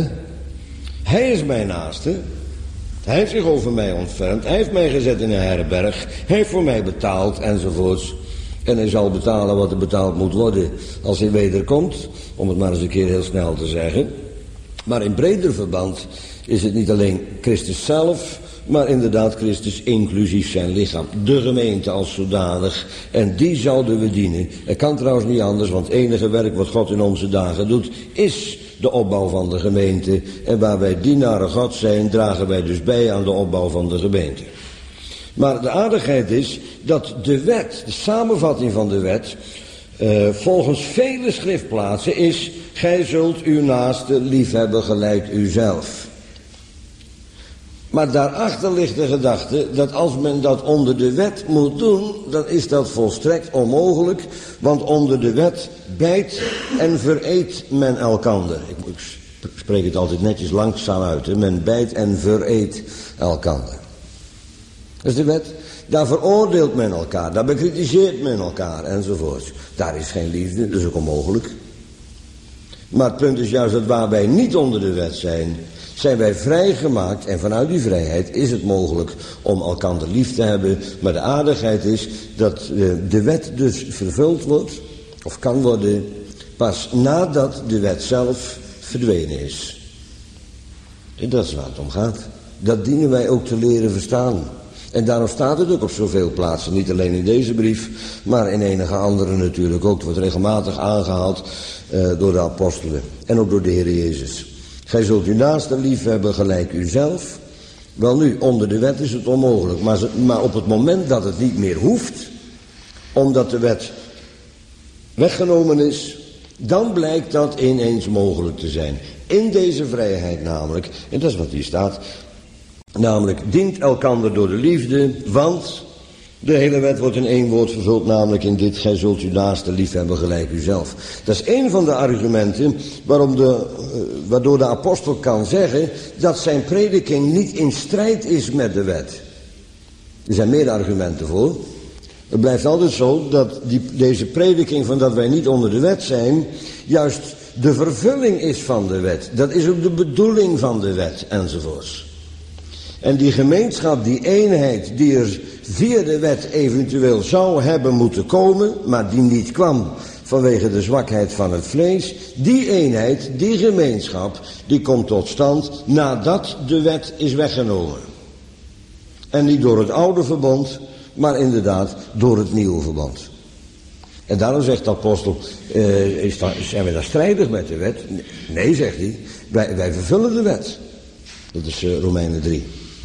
Hij is mijn naaste. Hij heeft zich over mij ontfermd. Hij heeft mij gezet in een herberg. Hij heeft voor mij betaald enzovoorts. En hij zal betalen wat er betaald moet worden als hij wederkomt, om het maar eens een keer heel snel te zeggen. Maar in breder verband is het niet alleen Christus zelf, maar inderdaad Christus inclusief zijn lichaam. De gemeente als zodanig. En die zouden we dienen. Het kan trouwens niet anders, want het enige werk wat God in onze dagen doet, is de opbouw van de gemeente. En waar wij dienaren God zijn, dragen wij dus bij aan de opbouw van de gemeente. Maar de aardigheid is dat de wet, de samenvatting van de wet, volgens vele schriftplaatsen is: gij zult uw naaste liefhebben gelijk uzelf. Maar daarachter ligt de gedachte dat als men dat onder de wet moet doen, dan is dat volstrekt onmogelijk, want onder de wet bijt en vereet men elkander. Ik spreek het altijd netjes langzaam uit, hè? Men bijt en vereet elkander. Dat is de wet. Daar veroordeelt men elkaar, daar bekritiseert men elkaar enzovoort. Daar is geen liefde, dat is ook onmogelijk. Maar het punt is juist dat waar wij niet onder de wet zijn wij vrijgemaakt en vanuit die vrijheid is het mogelijk om elkander lief te hebben. Maar de aardigheid is dat de wet dus vervuld wordt, of kan worden, pas nadat de wet zelf verdwenen is. En dat is waar het om gaat. Dat dienen wij ook te leren verstaan. En daarom staat het ook op zoveel plaatsen, niet alleen in deze brief, maar in enige andere natuurlijk ook. Het wordt regelmatig aangehaald door de apostelen en ook door de Heer Jezus. Gij zult uw naaste lief hebben gelijk uzelf. Wel nu, onder de wet is het onmogelijk. Maar op het moment dat het niet meer hoeft, omdat de wet weggenomen is, dan blijkt dat ineens mogelijk te zijn. In deze vrijheid namelijk, en dat is wat hier staat, namelijk dient elkander door de liefde, want de hele wet wordt in één woord vervuld, namelijk in dit: gij zult uw naaste lief hebben gelijk uzelf. Dat is één van de argumenten waardoor de apostel kan zeggen dat zijn prediking niet in strijd is met de wet. Er zijn meer argumenten voor. Het blijft altijd zo dat deze prediking van dat wij niet onder de wet zijn, juist de vervulling is van de wet. Dat is ook de bedoeling van de wet enzovoorts. En die gemeenschap, die eenheid die er via de wet eventueel zou hebben moeten komen, maar die niet kwam vanwege de zwakheid van het vlees, die eenheid, die gemeenschap, die komt tot stand nadat de wet is weggenomen. En niet door het oude verbond, maar inderdaad door het nieuwe verbond. En daarom zegt de apostel, zijn we daar strijdig met de wet? Nee, zegt hij, wij vervullen de wet. Dat is Romeinen 3.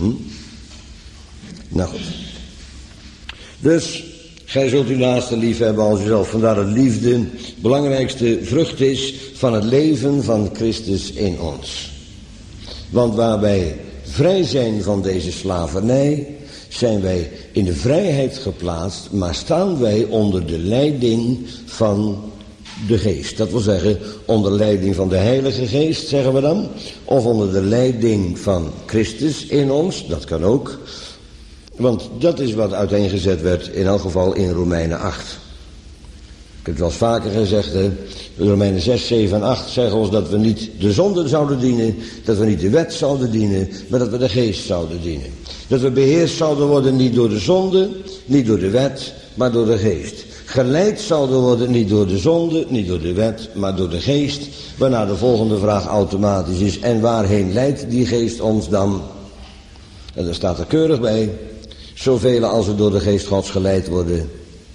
Nou goed. Dus, gij zult uw naaste lief hebben als uzelf. Vandaar dat liefde de belangrijkste vrucht is van het leven van Christus in ons. Want waar wij vrij zijn van deze slavernij, zijn wij in de vrijheid geplaatst, maar staan wij onder de leiding van de geest. Dat wil zeggen, onder leiding van de Heilige Geest, zeggen we dan. Of onder de leiding van Christus in ons, dat kan ook. Want dat is wat uiteengezet werd, in elk geval in Romeinen 8. Ik heb het wel eens vaker gezegd, hè. Romeinen 6, 7 en 8 zeggen ons dat we niet de zonde zouden dienen, dat we niet de wet zouden dienen, maar dat we de geest zouden dienen. Dat we beheerst zouden worden niet door de zonde, niet door de wet, maar door de geest. Geleid zouden worden niet door de zonde, niet door de wet, maar door de geest. Waarna de volgende vraag automatisch is: en waarheen leidt die geest ons dan? En daar staat er keurig bij: zoveel als er door de geest Gods geleid worden.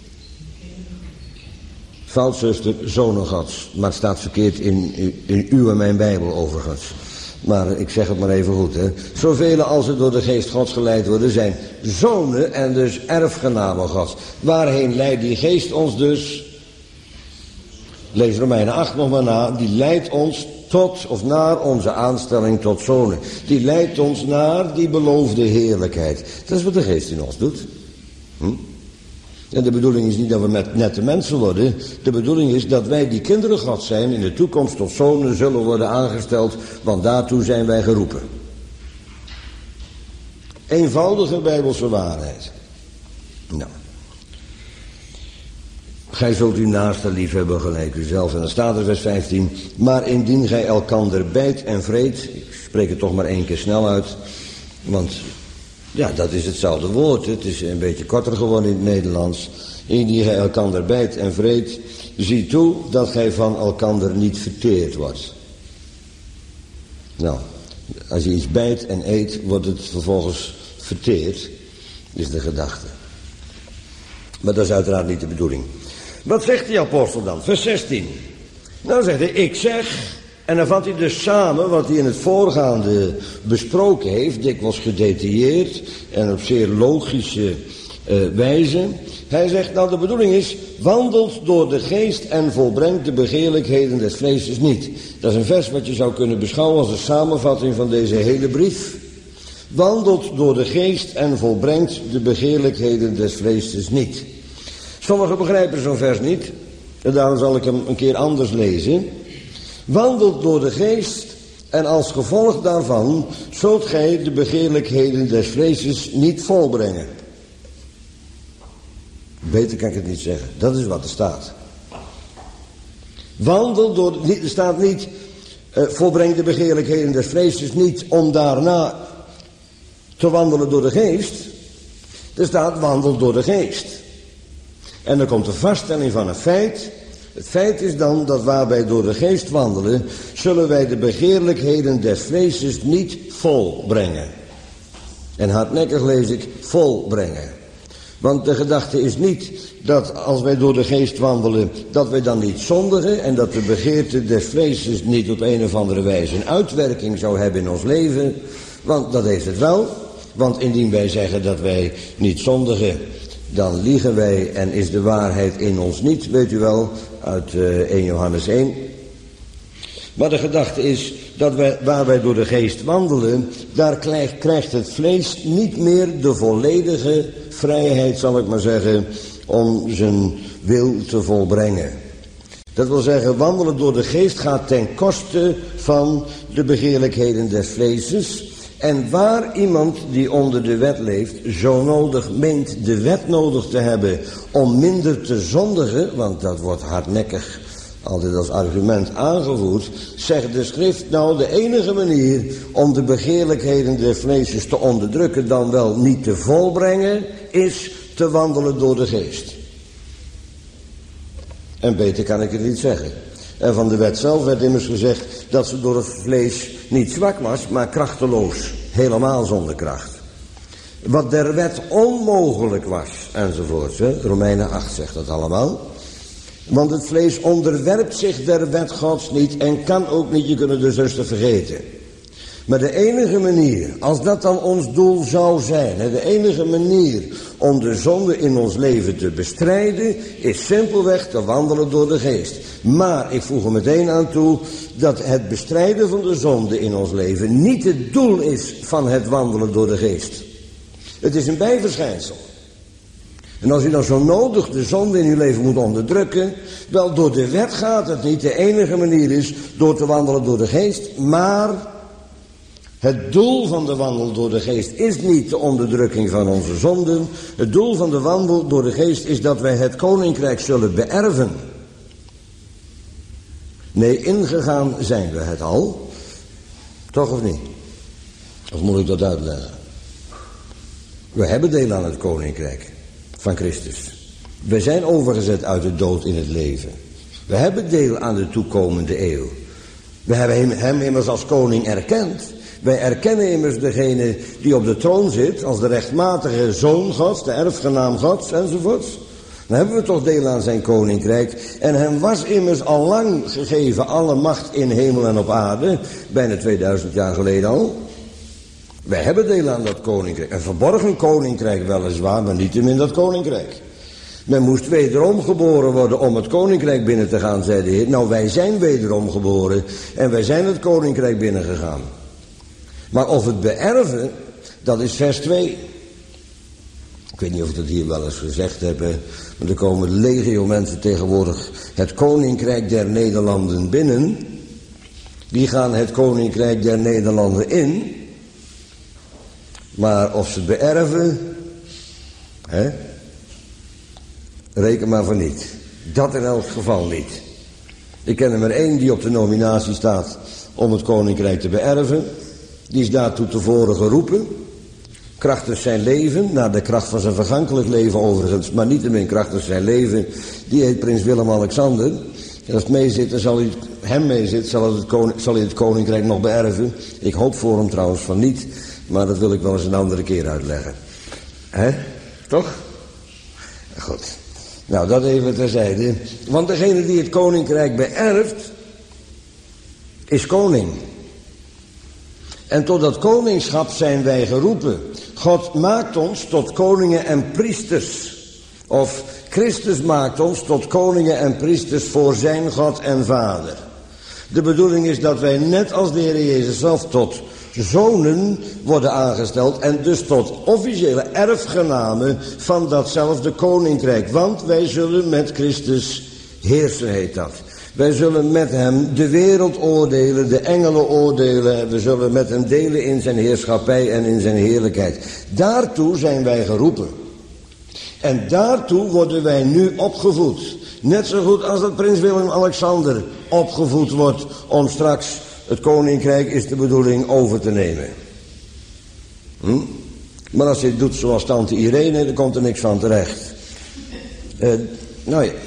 Fout, zuster, zonen Gods. Maar het staat verkeerd in uw en mijn Bijbel overigens. Maar ik zeg het maar even goed, hè. Zoveel als er door de geest Gods geleid worden, zijn zonen en dus erfgenamen Gods. Waarheen leidt die geest ons dus? Lees Romeinen 8 nog maar na. Die leidt ons tot of naar onze aanstelling tot zonen. Die leidt ons naar die beloofde heerlijkheid. Dat is wat de geest in ons doet. En de bedoeling is niet dat we met nette mensen worden. De bedoeling is dat wij die kinderen Gods zijn, in de toekomst tot zonen zullen worden aangesteld, want daartoe zijn wij geroepen. Eenvoudige Bijbelse waarheid. Nou. Gij zult uw naaste lief hebben gelijk uzelf. En dan staat er vers 15. Maar indien gij elkander bijt en vreet. Ik spreek het toch maar 1 keer snel uit. Want ja, dat is hetzelfde woord. Het is een beetje korter geworden in het Nederlands. indien gij elkander bijt en vreet, zie toe dat gij van elkander niet verteerd wordt. Nou, als je iets bijt en eet, wordt het vervolgens verteerd, is de gedachte. Maar dat is uiteraard niet de bedoeling. Wat zegt die apostel dan? Vers 16. Nou zegt hij, ik zeg, en dan vat hij dus samen wat hij in het voorgaande besproken heeft, dikwijls gedetailleerd en op zeer logische wijze. Hij zegt, nou de bedoeling is, wandelt door de geest en volbrengt de begeerlijkheden des vleeses niet. Dat is een vers wat je zou kunnen beschouwen als een samenvatting van deze hele brief. Wandelt door de geest en volbrengt de begeerlijkheden des vleeses niet. Sommigen begrijpen zo'n vers niet, en daarom zal ik hem een keer anders lezen. Wandelt door de geest en als gevolg daarvan zult gij de begeerlijkheden des vleeses niet volbrengen. Beter kan ik het niet zeggen. Dat is wat er staat. Wandel door... Er staat niet... volbreng de begeerlijkheden des vleeses niet om daarna te wandelen door de geest. Er staat wandel door de geest. En dan komt de vaststelling van een feit. Het feit is dan dat waar wij door de geest wandelen, zullen wij de begeerlijkheden des vleeses niet volbrengen. En hardnekkig lees ik volbrengen. Want de gedachte is niet dat als wij door de geest wandelen, dat wij dan niet zondigen en dat de begeerte des vleeses niet op een of andere wijze een uitwerking zou hebben in ons leven. Want dat heeft het wel. Want indien wij zeggen dat wij niet zondigen, dan liegen wij en is de waarheid in ons niet, weet u wel, uit 1 Johannes 1. Maar de gedachte is dat waar wij door de geest wandelen, daar krijgt het vlees niet meer de volledige vrijheid, zal ik maar zeggen, om zijn wil te volbrengen. Dat wil zeggen, wandelen door de geest gaat ten koste van de begeerlijkheden des vleeses. En waar iemand die onder de wet leeft zo nodig meent de wet nodig te hebben om minder te zondigen, want dat wordt hardnekkig altijd als argument aangevoerd, zegt de schrift, nou de enige manier om de begeerlijkheden des vleeses te onderdrukken, dan wel niet te volbrengen, is te wandelen door de geest. En beter kan ik het niet zeggen. En van de wet zelf werd immers gezegd dat ze door het vlees niet zwak was, maar krachteloos. Helemaal zonder kracht. Wat der wet onmogelijk was, enzovoort. Romeinen 8 zegt dat allemaal. Want het vlees onderwerpt zich der wet Gods niet en kan ook niet, je kunt het dus rustig vergeten. Maar de enige manier, als dat dan ons doel zou zijn, de enige manier om de zonde in ons leven te bestrijden, is simpelweg te wandelen door de geest. Maar ik voeg er meteen aan toe dat het bestrijden van de zonde in ons leven niet het doel is van het wandelen door de geest. Het is een bijverschijnsel. En als u dan zo nodig de zonde in uw leven moet onderdrukken, wel door de wet gaat het niet. De enige manier is door te wandelen door de geest, maar het doel van de wandel door de geest is niet de onderdrukking van onze zonden. Het doel van de wandel door de geest is dat wij het koninkrijk zullen beërven. Nee, ingegaan zijn we het al. Toch of niet? Of moet ik dat uitleggen? We hebben deel aan het koninkrijk van Christus. We zijn overgezet uit de dood in het leven. We hebben deel aan de toekomende eeuw. We hebben hem immers als koning erkend. Wij erkennen immers degene die op de troon zit als de rechtmatige zoon Gods, de erfgenaam Gods enzovoorts. Dan hebben we toch deel aan zijn koninkrijk. En hem was immers al lang gegeven alle macht in hemel en op aarde, bijna 2000 jaar geleden al. Wij hebben deel aan dat koninkrijk. Een verborgen koninkrijk weliswaar, maar niet in dat koninkrijk. Men moest wederom geboren worden om het koninkrijk binnen te gaan, zei de Heer. Nou, wij zijn wederom geboren en wij zijn het koninkrijk binnengegaan. Maar of het beërven, dat is vers 2. Ik weet niet of ik dat hier wel eens gezegd heb, maar er komen legio mensen tegenwoordig het koninkrijk der Nederlanden binnen. Die gaan het koninkrijk der Nederlanden in. Maar of ze het beërven, reken maar voor niet. Dat in elk geval niet. Ik ken er maar één die op de nominatie staat om het koninkrijk te beërven. Die is daartoe tevoren geroepen. Krachtens zijn leven, naar de kracht van zijn vergankelijk leven overigens, maar niettemin krachtens zijn leven, die heet prins Willem-Alexander. En als het meezit, dan zal hij het koninkrijk nog beërven. Ik hoop voor hem trouwens van niet, maar dat wil ik wel eens een andere keer uitleggen. Hè? Toch? Goed. Nou, dat even terzijde. Want degene die het koninkrijk beërft, is koning. En tot dat koningschap zijn wij geroepen. God maakt ons tot koningen en priesters. Of Christus maakt ons tot koningen en priesters voor zijn God en Vader. De bedoeling is dat wij net als de Heer Jezus zelf tot zonen worden aangesteld en dus tot officiële erfgenamen van datzelfde koninkrijk. Want wij zullen met Christus heersen, heet dat. Wij zullen met hem de wereld oordelen, de engelen oordelen. We zullen met hem delen in zijn heerschappij en in zijn heerlijkheid. Daartoe zijn wij geroepen. En daartoe worden wij nu opgevoed. Net zo goed als dat prins Willem-Alexander opgevoed wordt om straks het koninkrijk, is de bedoeling, over te nemen. Maar als je het doet zoals tante Irene, dan komt er niks van terecht. Nou ja.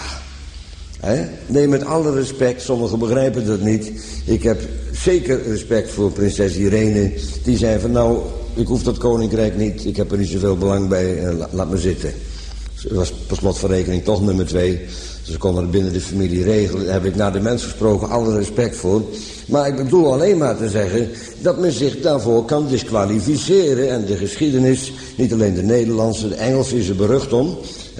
Nee, met alle respect, sommigen begrijpen dat niet. Ik heb zeker respect voor prinses Irene. Die zei van nou, ik hoef dat koninkrijk niet. Ik heb er niet zoveel belang bij. Laat me zitten. Ze was per slot van rekening toch nummer 2. Ze konden het binnen de familie regelen. Daar heb ik naar de mens gesproken, alle respect voor. Maar ik bedoel alleen maar te zeggen dat men zich daarvoor kan disqualificeren. En de geschiedenis, niet alleen de Nederlandse, de Engelse is er berucht om.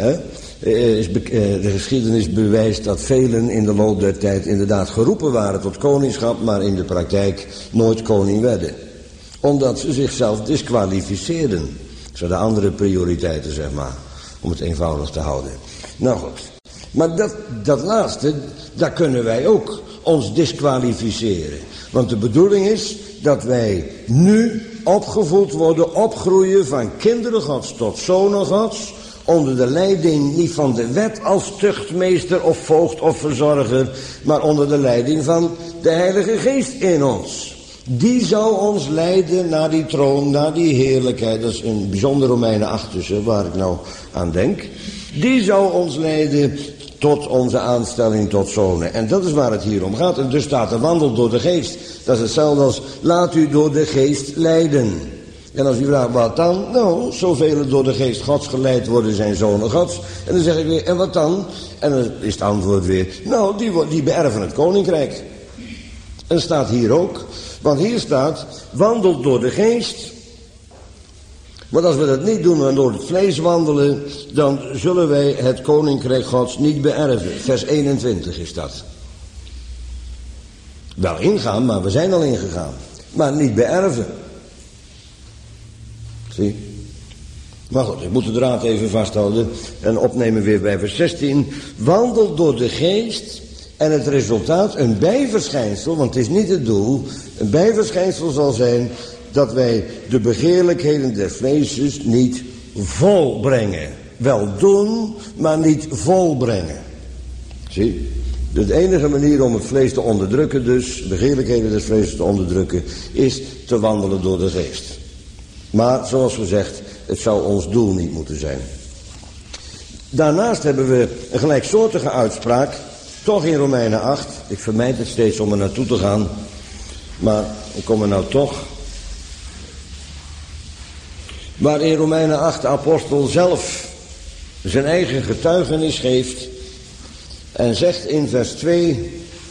De geschiedenis bewijst dat velen in de loop der tijd inderdaad geroepen waren tot koningschap, maar in de praktijk nooit koning werden. Omdat ze zichzelf disqualificeerden. Ze hadden andere prioriteiten, zeg maar, om het eenvoudig te houden. Nou goed, maar dat laatste, daar kunnen wij ook ons disqualificeren. Want de bedoeling is dat wij nu opgevoed worden, opgroeien van kinderen Gods tot zonen Gods, onder de leiding niet van de wet als tuchtmeester of voogd of verzorger, maar onder de leiding van de Heilige Geest in ons. Die zou ons leiden naar die troon, naar die heerlijkheid. Dat is een bijzonder Romeinen 8 tussen, waar ik nou aan denk. Die zou ons leiden tot onze aanstelling tot zonen. En dat is waar het hier om gaat. En dus staat er wandel door de Geest. Dat is hetzelfde als laat u door de Geest leiden. En als u vraagt wat dan? Nou, zoveel door de Geest Gods geleid worden zijn zonen Gods. En dan zeg ik weer, en wat dan? En dan is het antwoord weer, nou, die beërven het koninkrijk. En dat staat hier ook. Want hier staat, wandelt door de Geest. Maar als we dat niet doen en door het vlees wandelen, dan zullen wij het koninkrijk Gods niet beërven. Vers 21 is dat. Wel ingaan, maar we zijn al ingegaan. Maar niet beërven. Zie? Maar goed, ik moet de draad even vasthouden en opnemen weer bij vers 16. Wandel door de Geest en het resultaat, een bijverschijnsel, want het is niet het doel, een bijverschijnsel zal zijn dat wij de begeerlijkheden des vleeses niet volbrengen. Wel doen, maar niet volbrengen. Zie? De enige manier om het vlees te onderdrukken dus, begeerlijkheden des vleeses te onderdrukken, is te wandelen door de Geest. Maar, zoals gezegd, het zou ons doel niet moeten zijn. Daarnaast hebben we een gelijksoortige uitspraak, toch in Romeinen 8. Ik vermijd het steeds om er naartoe te gaan, maar ik kom er nou toch. Waar in Romeinen 8 de apostel zelf zijn eigen getuigenis geeft en zegt in vers 2...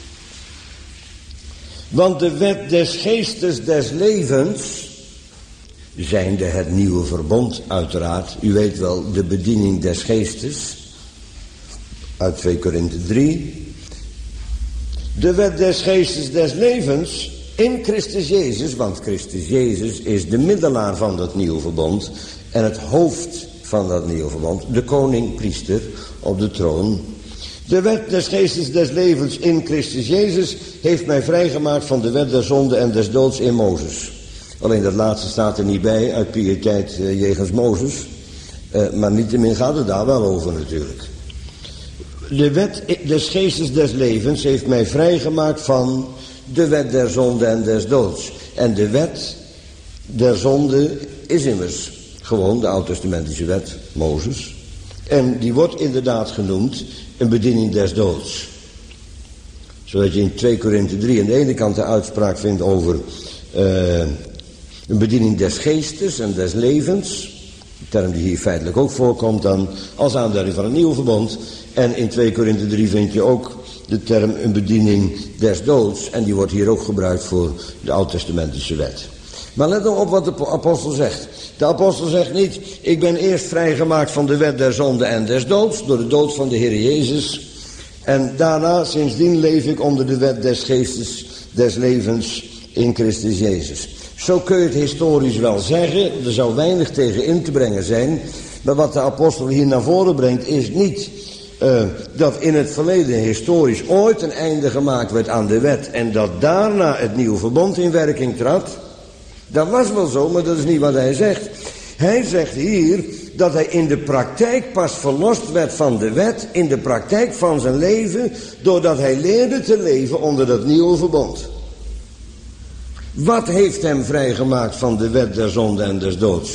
Want de wet des geestes des levens, zijnde het nieuwe verbond uiteraard, u weet wel, de bediening des geestes, uit 2 Korinthe 3. De wet des geestes des levens in Christus Jezus, want Christus Jezus is de middelaar van dat nieuwe verbond en het hoofd van dat nieuwe verbond, de koning-priester op de troon. De wet des geestes des levens in Christus Jezus heeft mij vrijgemaakt van de wet der zonde en des doods in Mozes. Alleen dat laatste staat er niet bij, uit piëteit jegens Mozes. Maar niettemin gaat het daar wel over natuurlijk. De wet des geestes des levens heeft mij vrijgemaakt van de wet der zonde en des doods. En de wet der zonde is immers gewoon de Oud-testamentische wet, Mozes. En die wordt inderdaad genoemd een bediening des doods. Zodat je in 2 Korinthe 3 aan de ene kant de uitspraak vindt over een bediening des geestes en des levens. Een term die hier feitelijk ook voorkomt dan als aanduiding van het nieuwe verbond. En in 2 Korinthe 3 vind je ook de term een bediening des doods. En die wordt hier ook gebruikt voor de Oud-testamentische wet. Maar let nou op wat de apostel zegt. De apostel zegt niet, ik ben eerst vrijgemaakt van de wet der zonde en des doods, door de dood van de Heer Jezus. En daarna, sindsdien leef ik onder de wet des geestes, des levens in Christus Jezus. Zo kun je het historisch wel zeggen, er zou weinig tegen in te brengen zijn. Maar wat de apostel hier naar voren brengt is niet dat in het verleden historisch ooit een einde gemaakt werd aan de wet en dat daarna het nieuwe verbond in werking trad. Dat was wel zo, maar dat is niet wat hij zegt. Hij zegt hier dat hij in de praktijk pas verlost werd van de wet, in de praktijk van zijn leven, doordat hij leerde te leven onder dat nieuwe verbond. Wat heeft hem vrijgemaakt van de wet der zonde en des doods?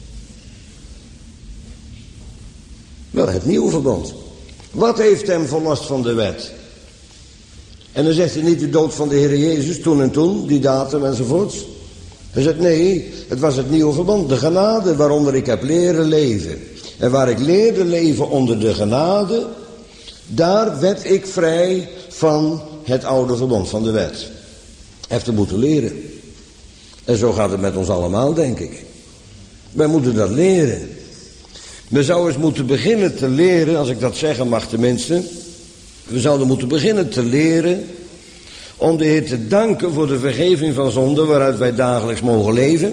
Wel, het nieuwe verbond. Wat heeft hem verlost van de wet? En dan zegt hij niet de dood van de Heer Jezus, toen en toen, die datum enzovoorts. Hij zegt nee, het was het nieuwe verbond, de genade waaronder ik heb leren leven. En waar ik leerde leven onder de genade, daar werd ik vrij van het oude verbond, van de wet. Hij heeft het moeten leren. En zo gaat het met ons allemaal, denk ik. Wij moeten dat leren. We zouden eens moeten beginnen te leren, als ik dat zeggen mag tenminste. We zouden moeten beginnen te leren om de Heer te danken voor de vergeving van zonde waaruit wij dagelijks mogen leven.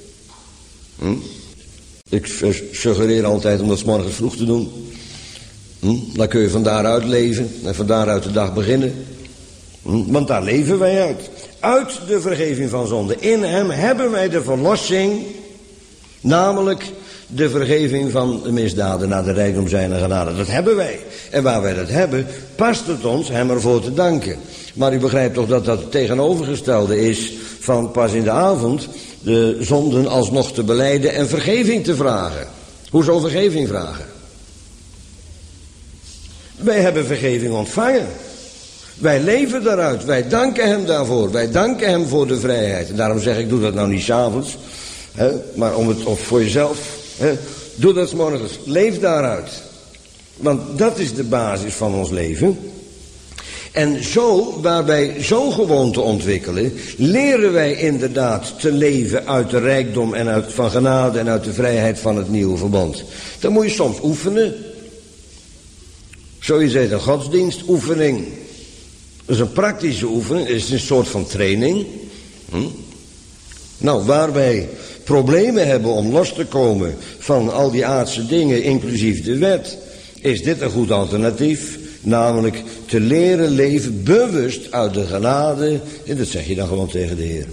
Ik suggereer altijd om dat 's morgens vroeg te doen. Dan kun je van daaruit leven en van daaruit de dag beginnen. Want daar leven wij uit. Uit de vergeving van zonde. In hem hebben wij de verlossing, namelijk de vergeving van de misdaden naar de rijkdom zijner genade. Dat hebben wij. En waar wij dat hebben, past het ons hem ervoor te danken. Maar u begrijpt toch dat dat het tegenovergestelde is van pas in de avond de zonden alsnog te belijden en vergeving te vragen. Hoezo vergeving vragen? Wij hebben vergeving ontvangen. Wij leven daaruit. Wij danken hem daarvoor. Wij danken hem voor de vrijheid. En daarom zeg ik, doe dat nou niet 's avonds. Maar of voor jezelf. Doe dat 's morgens. Leef daaruit. Want dat is de basis van ons leven. En zo, waar wij zo'n gewoonte ontwikkelen, leren wij inderdaad te leven uit de rijkdom en uit van genade en uit de vrijheid van het nieuwe verbond. Dan moet je soms oefenen. Zoiets heet een godsdienstoefening. Dat is een praktische oefening, het is een soort van training. Nou, waar wij problemen hebben om los te komen van al die aardse dingen, inclusief de wet, is dit een goed alternatief. Namelijk te leren leven bewust uit de genade. En dat zeg je dan gewoon tegen de Heer.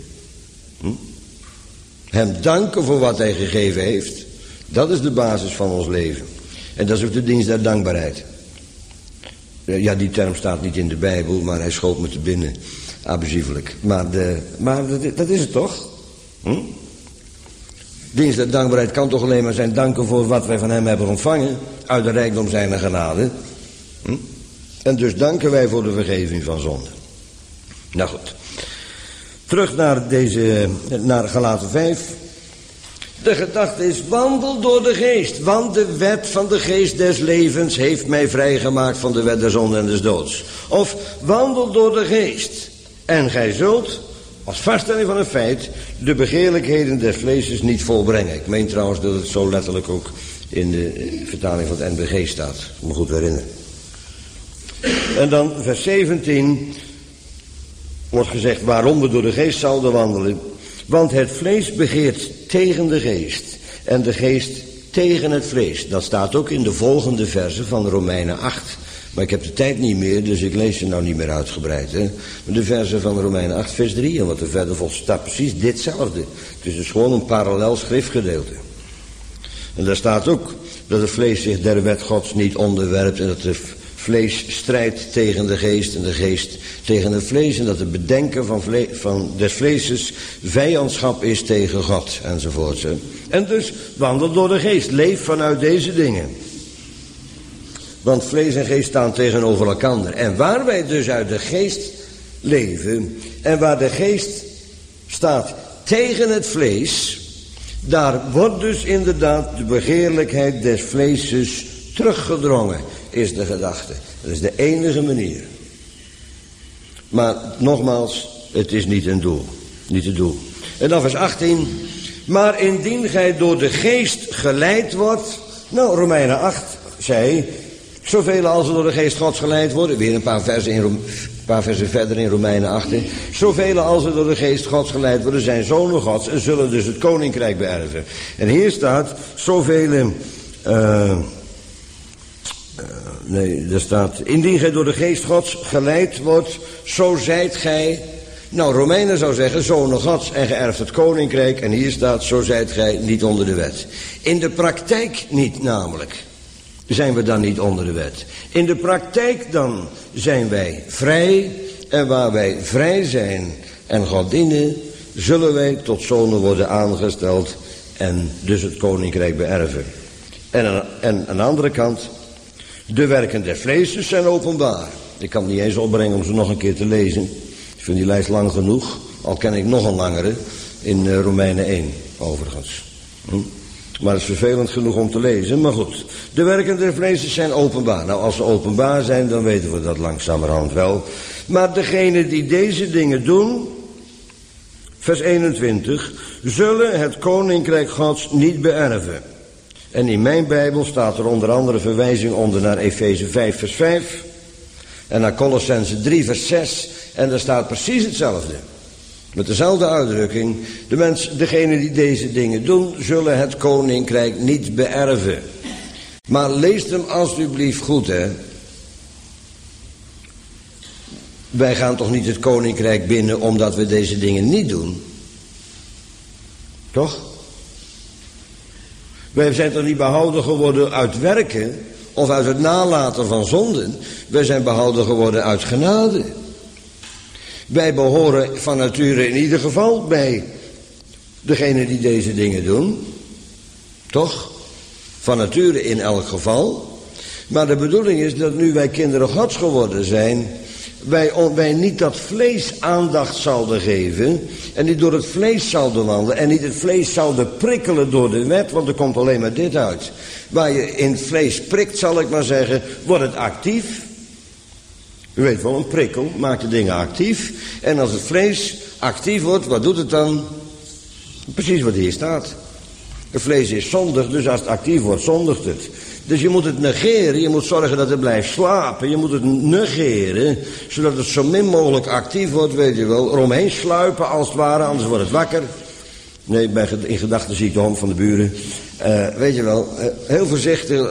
Hem danken voor wat hij gegeven heeft. Dat is de basis van ons leven. En dat is ook de dienst der dankbaarheid. Ja, die term staat niet in de Bijbel, maar hij schoot me te binnen. Abusievelijk. Maar dat is het toch? Dienst der dankbaarheid kan toch alleen maar zijn danken voor wat wij van hem hebben ontvangen. Uit de rijkdom zijner genade. En dus danken wij voor de vergeving van zonde. Nou goed. Terug naar Galaten 5. De gedachte is, wandel door de geest. Want de wet van de geest des levens heeft mij vrijgemaakt van de wet der zonde en des doods. Of wandel door de geest. En gij zult, als vaststelling van een feit, de begeerlijkheden des vleeses niet volbrengen. Ik meen trouwens dat het zo letterlijk ook in de vertaling van het NBG staat. Ik moet me goed herinneren. En dan vers 17 wordt gezegd waarom we door de geest zouden wandelen. Want het vlees begeert tegen de geest en de geest tegen het vlees. Dat staat ook in de volgende versen van Romeinen 8. Maar ik heb de tijd niet meer, dus ik lees ze nou niet meer uitgebreid. De versen van Romeinen 8 vers 3 en wat er verder volgt staat precies ditzelfde. Het is dus gewoon een parallel schriftgedeelte. En daar staat ook dat het vlees zich der wet Gods niet onderwerpt en dat de vlees strijdt tegen de geest en de geest tegen het vlees. En dat het bedenken van des vleeses vijandschap is tegen God enzovoort. En dus wandel door de geest. Leef vanuit deze dingen. Want vlees en geest staan tegenover elkaar. En waar wij dus uit de geest leven en waar de geest staat tegen het vlees, daar wordt dus inderdaad de begeerlijkheid des vleeses teruggedrongen, is de gedachte. Dat is de enige manier. Maar nogmaals, het is niet een doel. Niet het doel. En dan vers 18. Maar indien gij door de geest geleid wordt. Nou, Romeinen 8 zei, zoveel als er door de geest Gods geleid worden. Weer een paar versen verder in Romeinen 8. Zoveel als er door de geest Gods geleid worden, zijn zonen Gods en zullen dus het koninkrijk beërven. En hier staat, zoveel... er staat, indien gij door de geest Gods geleid wordt, zo zijt gij. Nou, Romeinen zou zeggen, zonen Gods en geërfd het koninkrijk. En hier staat, zo zijt gij niet onder de wet. In de praktijk niet namelijk. Zijn we dan niet onder de wet. In de praktijk dan zijn wij vrij. En waar wij vrij zijn en God dienen, zullen wij tot zonen worden aangesteld. En dus het koninkrijk beërven. En aan de andere kant, de werken des vleeses zijn openbaar. Ik kan het niet eens opbrengen om ze nog een keer te lezen. Ik vind die lijst lang genoeg. Al ken ik nog een langere in Romeinen 1 overigens. Maar het is vervelend genoeg om te lezen. Maar goed, de werken des vleeses zijn openbaar. Nou, als ze openbaar zijn, dan weten we dat langzamerhand wel. Maar degenen die deze dingen doen, vers 21, zullen het koninkrijk Gods niet beërven. En in mijn Bijbel staat er onder andere verwijzing onder naar Efeze 5 vers 5. En naar Colossense 3 vers 6. En daar staat precies hetzelfde. Met dezelfde uitdrukking. Degenen die deze dingen doen, zullen het koninkrijk niet beërven. Maar lees hem alsjeblieft goed, hè. Wij gaan toch niet het koninkrijk binnen omdat we deze dingen niet doen? Toch? Wij zijn toch niet behouden geworden uit werken of uit het nalaten van zonden. Wij zijn behouden geworden uit genade. Wij behoren van nature in ieder geval bij degenen die deze dingen doen. Toch? Van nature in elk geval. Maar de bedoeling is dat nu wij kinderen Gods geworden zijn, wij niet dat vlees aandacht zouden geven en niet door het vlees zouden wandelen en niet het vlees zouden prikkelen door de wet, want er komt alleen maar dit uit. Waar je in het vlees prikt, zal ik maar zeggen, wordt het actief. U weet wel, een prikkel maakt de dingen actief. En als het vlees actief wordt, wat doet het dan? Precies wat hier staat. Het vlees is zondig, dus als het actief wordt, zondigt het. Dus je moet het negeren, je moet zorgen dat het blijft slapen. Je moet het negeren, zodat het zo min mogelijk actief wordt, weet je wel. Eromheen sluipen als het ware, anders wordt het wakker. Nee, in gedachten zie ik de hond van de buren. Weet je wel, heel voorzichtig.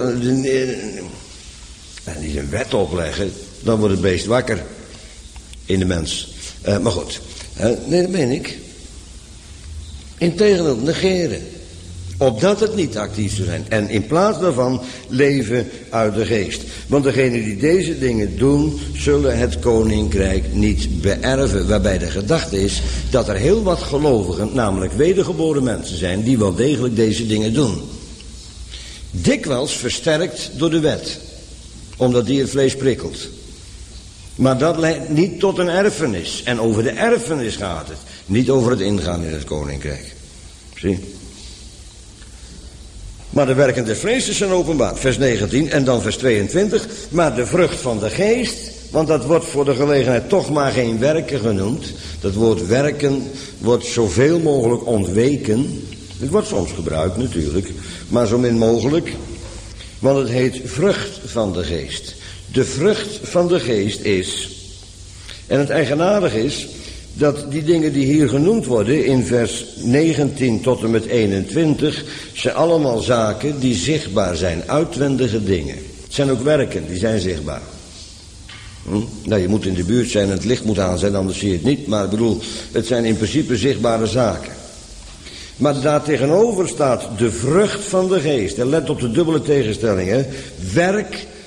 Niet een wet opleggen, dan wordt het beest wakker. In de mens. Maar goed, nee, dat meen ik. Integendeel, negeren. Opdat het niet actief zou zijn. En in plaats daarvan leven uit de geest. Want degenen die deze dingen doen, zullen het koninkrijk niet beërven. Waarbij de gedachte is dat er heel wat gelovigen, namelijk wedergeboren mensen zijn, die wel degelijk deze dingen doen. Dikwijls versterkt door de wet. Omdat die het vlees prikkelt. Maar dat leidt niet tot een erfenis. En over de erfenis gaat het. Niet over het ingaan in het koninkrijk. Zie? Maar de werken des vleeses zijn openbaar. Vers 19 en dan vers 22. Maar de vrucht van de geest. Want dat wordt voor de gelegenheid toch maar geen werken genoemd. Dat woord werken wordt zoveel mogelijk ontweken. Het wordt soms gebruikt natuurlijk. Maar zo min mogelijk. Want het heet vrucht van de geest. De vrucht van de geest is. En het eigenaardige is dat die dingen die hier genoemd worden in vers 19 tot en met 21... zijn allemaal zaken die zichtbaar zijn, uitwendige dingen. Het zijn ook werken, die zijn zichtbaar. Nou, je moet in de buurt zijn en het licht moet aan zijn, anders zie je het niet. Maar ik bedoel, het zijn in principe zichtbare zaken. Maar daar tegenover staat de vrucht van de geest. En let op de dubbele tegenstelling, hè. Werk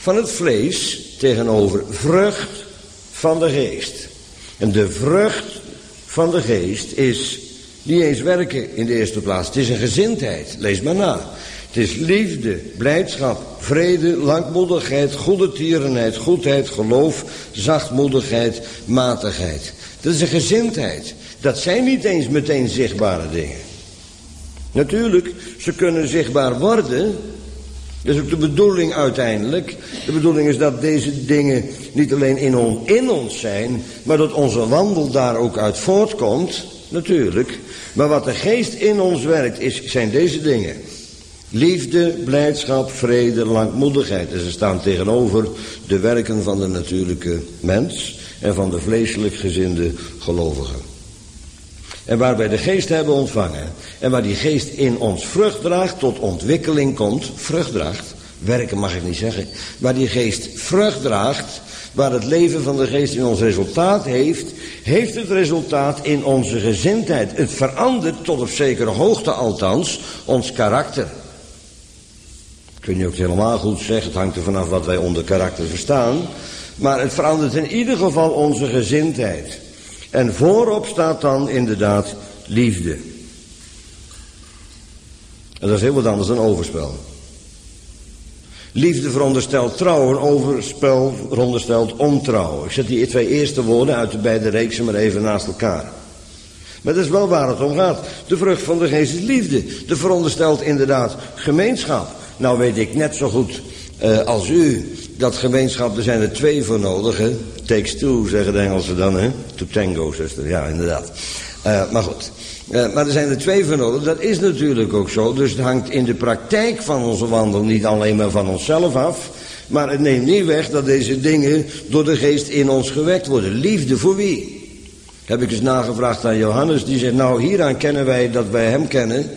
van het vlees tegenover vrucht van de geest. En de vrucht van de geest is niet eens werken in de eerste plaats. Het is een gezindheid, lees maar na. Het is liefde, blijdschap, vrede, langmoedigheid, goedertierenheid, goedheid, geloof, zachtmoedigheid, matigheid. Dat is een gezindheid. Dat zijn niet eens meteen zichtbare dingen. Natuurlijk, ze kunnen zichtbaar worden. Dat is ook de bedoeling uiteindelijk. De bedoeling is dat deze dingen niet alleen in ons zijn, maar dat onze wandel daar ook uit voortkomt. Natuurlijk. Maar wat de geest in ons werkt, zijn deze dingen. Liefde, blijdschap, vrede, langmoedigheid. En ze staan tegenover de werken van de natuurlijke mens en van de vleeselijk gezinde gelovigen. En waar wij de geest hebben ontvangen en waar die geest in ons vrucht draagt, tot ontwikkeling komt, vrucht draagt, werken mag ik niet zeggen, waar die geest vrucht draagt, waar het leven van de geest in ons resultaat heeft, heeft het resultaat in onze gezindheid. Het verandert tot op zekere hoogte althans ons karakter. Kun je ook helemaal goed zeggen, het hangt er vanaf wat wij onder karakter verstaan, maar het verandert in ieder geval onze gezindheid. En voorop staat dan inderdaad liefde. En dat is heel wat anders dan overspel. Liefde veronderstelt trouw en overspel veronderstelt ontrouw. Ik zet die twee eerste woorden uit de beide reeksen maar even naast elkaar. Maar dat is wel waar het om gaat. De vrucht van de geest is liefde. De veronderstelt inderdaad gemeenschap. Nou weet ik net zo goed als u dat gemeenschap, er zijn er twee voor nodig. Hè? Takes two, zeggen de Engelsen dan. Hè? To tango, zuster. Ja, inderdaad. Maar goed. Maar er zijn er twee voor nodig. Dat is natuurlijk ook zo. Dus het hangt in de praktijk van onze wandel niet alleen maar van onszelf af. Maar het neemt niet weg dat deze dingen door de geest in ons gewekt worden. Liefde voor wie? Heb ik eens nagevraagd aan Johannes. Die zegt, nou hieraan kennen wij dat wij hem kennen.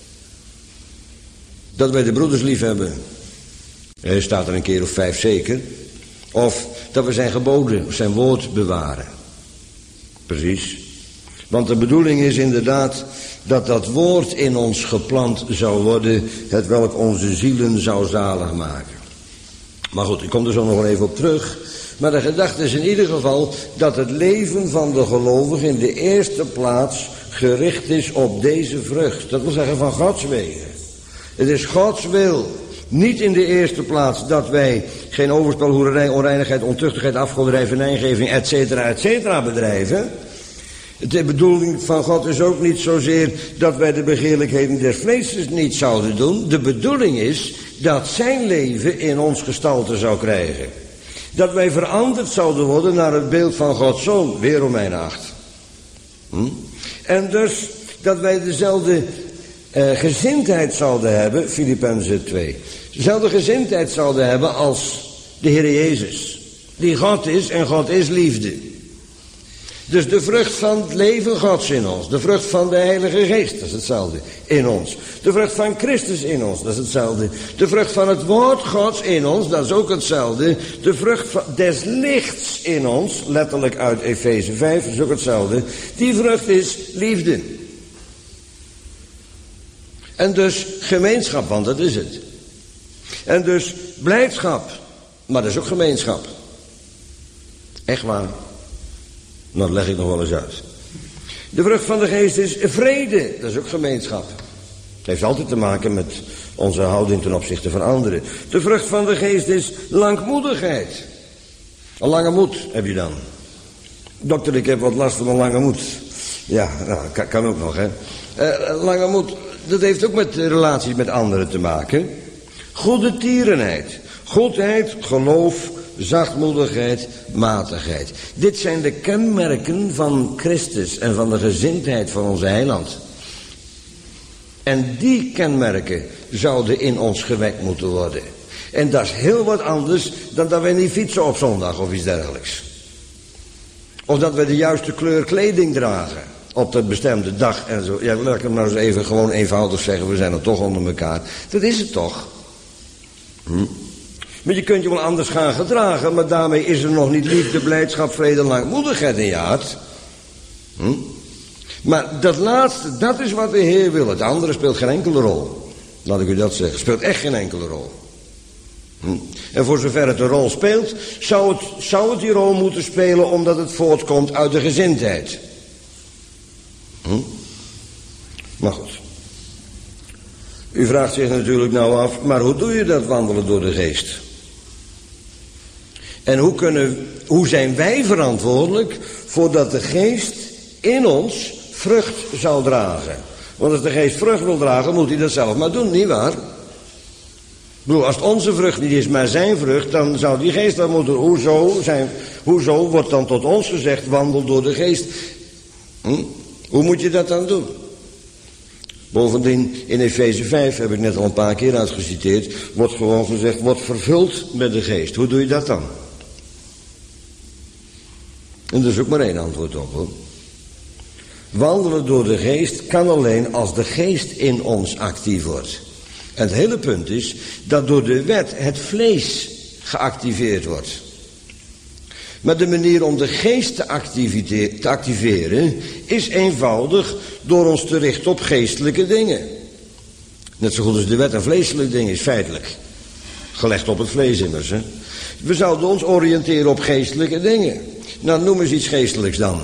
Dat wij de broeders lief hebben. Er staat er een keer of 5 zeker. Of dat we zijn geboden, zijn woord bewaren. Precies. Want de bedoeling is inderdaad dat dat woord in ons geplant zou worden, het welk onze zielen zou zalig maken. Maar goed, ik kom er zo nog wel even op terug. Maar de gedachte is in ieder geval dat het leven van de gelovige in de eerste plaats gericht is op deze vrucht. Dat wil zeggen van Gods wegen. Het is Gods wil. Niet in de eerste plaats dat wij geen overspel, hoererij, onreinigheid, ontuchtigheid, afgoderij, venijngeving, et cetera bedrijven. De bedoeling van God is ook niet zozeer dat wij de begeerlijkheden des vleeses niet zouden doen. De bedoeling is dat zijn leven in ons gestalte zou krijgen. Dat wij veranderd zouden worden naar het beeld van Gods Zoon. Weer Romeinen 8. En dus dat wij dezelfde gezindheid zouden hebben, Filippenzen 2. Dezelfde gezindheid zouden hebben als de Heer Jezus. Die God is en God is liefde. Dus de vrucht van het leven Gods in ons. De vrucht van de Heilige Geest, dat is hetzelfde, in ons. De vrucht van Christus in ons, dat is hetzelfde. De vrucht van het woord Gods in ons, dat is ook hetzelfde. De vrucht des lichts in ons, letterlijk uit Efeze 5, dat is ook hetzelfde. Die vrucht is liefde. En dus gemeenschap, want dat is het. En dus blijdschap, maar dat is ook gemeenschap. Echt waar. Nou, dat leg ik nog wel eens uit. De vrucht van de geest is vrede, dat is ook gemeenschap. Het heeft altijd te maken met onze houding ten opzichte van anderen. De vrucht van de geest is langmoedigheid. Een lange moed heb je dan. Dokter, ik heb wat last van een lange moed. Ja, nou, kan ook nog, hè. Lange moed, dat heeft ook met relaties met anderen te maken. Goedertierenheid. Goedheid, geloof, zachtmoedigheid, matigheid. Dit zijn de kenmerken van Christus en van de gezindheid van onze heiland. En die kenmerken zouden in ons gewekt moeten worden. En dat is heel wat anders dan dat wij niet fietsen op zondag of iets dergelijks. Of dat we de juiste kleur kleding dragen op de bestemde dag en zo. Ja, laat ik hem nou eens even gewoon eenvoudig zeggen, we zijn er toch onder elkaar. Dat is het toch? Maar je kunt je wel anders gaan gedragen, maar daarmee is er nog niet liefde, blijdschap, vrede, langmoedigheid in je hart. Maar dat laatste, dat is wat de Heer wil. Het andere speelt geen enkele rol. Laat ik u dat zeggen. Speelt echt geen enkele rol. En voor zover het een rol speelt, zou het die rol moeten spelen omdat het voortkomt uit de gezindheid. Maar goed. U vraagt zich natuurlijk nou af, maar hoe doe je dat wandelen door de geest? En hoe zijn wij verantwoordelijk voordat de geest in ons vrucht zal dragen? Want als de geest vrucht wil dragen, moet hij dat zelf maar doen, nietwaar? Ik bedoel, als het onze vrucht niet is, maar zijn vrucht, dan zou die geest dat moeten doen. Hoezo wordt dan tot ons gezegd, wandel door de geest? Hoe moet je dat dan doen? Bovendien, in Efeze 5, heb ik net al een paar keer uitgeciteerd, wordt gewoon gezegd, wordt vervuld met de geest. Hoe doe je dat dan? En er is ook maar één antwoord op, hoor. Wandelen door de geest kan alleen als de geest in ons actief wordt. En het hele punt is dat door de wet het vlees geactiveerd wordt. Maar de manier om de geest te activeren is eenvoudig door ons te richten op geestelijke dingen. Net zo goed als de wet een vleeselijk ding is, feitelijk. Gelegd op het vlees immers, hè. We zouden ons oriënteren op geestelijke dingen. Nou, noem eens iets geestelijks dan.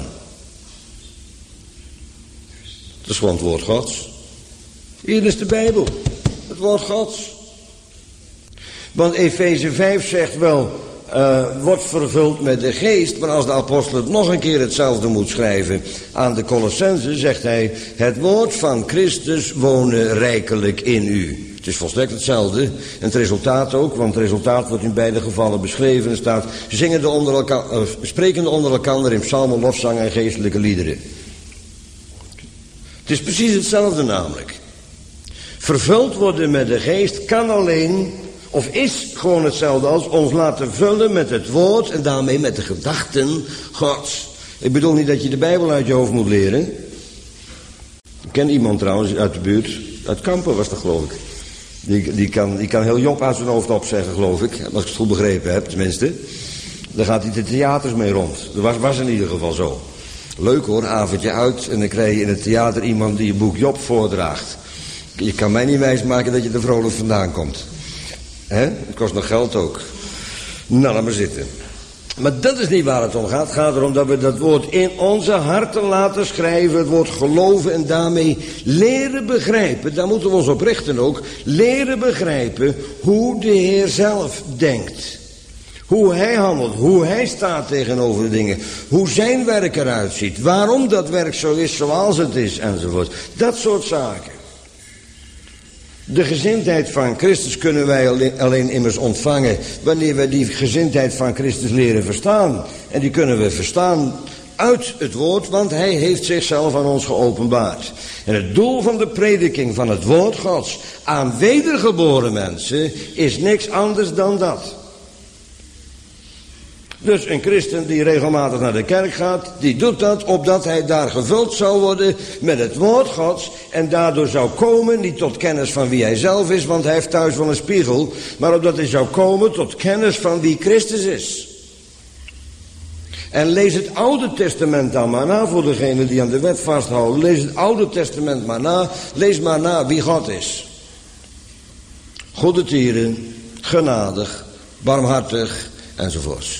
Dat is gewoon het woord Gods. Hier is de Bijbel. Het woord Gods. Want Efeze 5 zegt wel, wordt vervuld met de geest. Maar als de apostel het nog een keer hetzelfde moet schrijven aan de Colossenzen, zegt hij, het woord van Christus wonen rijkelijk in u. Het is volstrekt hetzelfde. En het resultaat ook, want het resultaat wordt in beide gevallen beschreven. Er staat, sprekende onder elkaar in psalmen, lofzangen en geestelijke liederen. Het is precies hetzelfde namelijk. Vervuld worden met de geest kan alleen, of is gewoon hetzelfde als ons laten vullen met het woord en daarmee met de gedachten Gods. Ik bedoel niet dat je de Bijbel uit je hoofd moet leren. Ik ken iemand trouwens uit de buurt, uit Kampen was dat geloof ik. Die kan heel Job uit zijn hoofd opzeggen geloof ik, als ik het goed begrepen heb tenminste. Daar gaat hij de theaters mee rond. Dat was in ieder geval zo. Leuk hoor, avondje uit en dan krijg je in het theater iemand die je boek Job voordraagt. Je kan mij niet wijsmaken dat je er vrolijk vandaan komt. Het kost nog geld ook. Nou, laat maar zitten. Maar dat is niet waar het om gaat. Het gaat erom dat we dat woord in onze harten laten schrijven. Het woord geloven en daarmee leren begrijpen. Daar moeten we ons op richten ook. Leren begrijpen hoe de Heer zelf denkt. Hoe hij handelt, hoe hij staat tegenover de dingen. Hoe zijn werk eruit ziet. Waarom dat werk zo is zoals het is enzovoort. Dat soort zaken. De gezindheid van Christus kunnen wij alleen immers ontvangen wanneer we die gezindheid van Christus leren verstaan. En die kunnen we verstaan uit het woord, want hij heeft zichzelf aan ons geopenbaard. En het doel van de prediking van het woord Gods aan wedergeboren mensen is niks anders dan dat. Dus een christen die regelmatig naar de kerk gaat, die doet dat opdat hij daar gevuld zou worden met het woord Gods en daardoor zou komen, niet tot kennis van wie hij zelf is, want hij heeft thuis wel een spiegel, maar opdat hij zou komen tot kennis van wie Christus is. En lees het Oude Testament dan maar na voor degenen die aan de wet vasthouden. Lees het Oude Testament maar na, lees maar na wie God is. Goede tieren, genadig, barmhartig enzovoorts.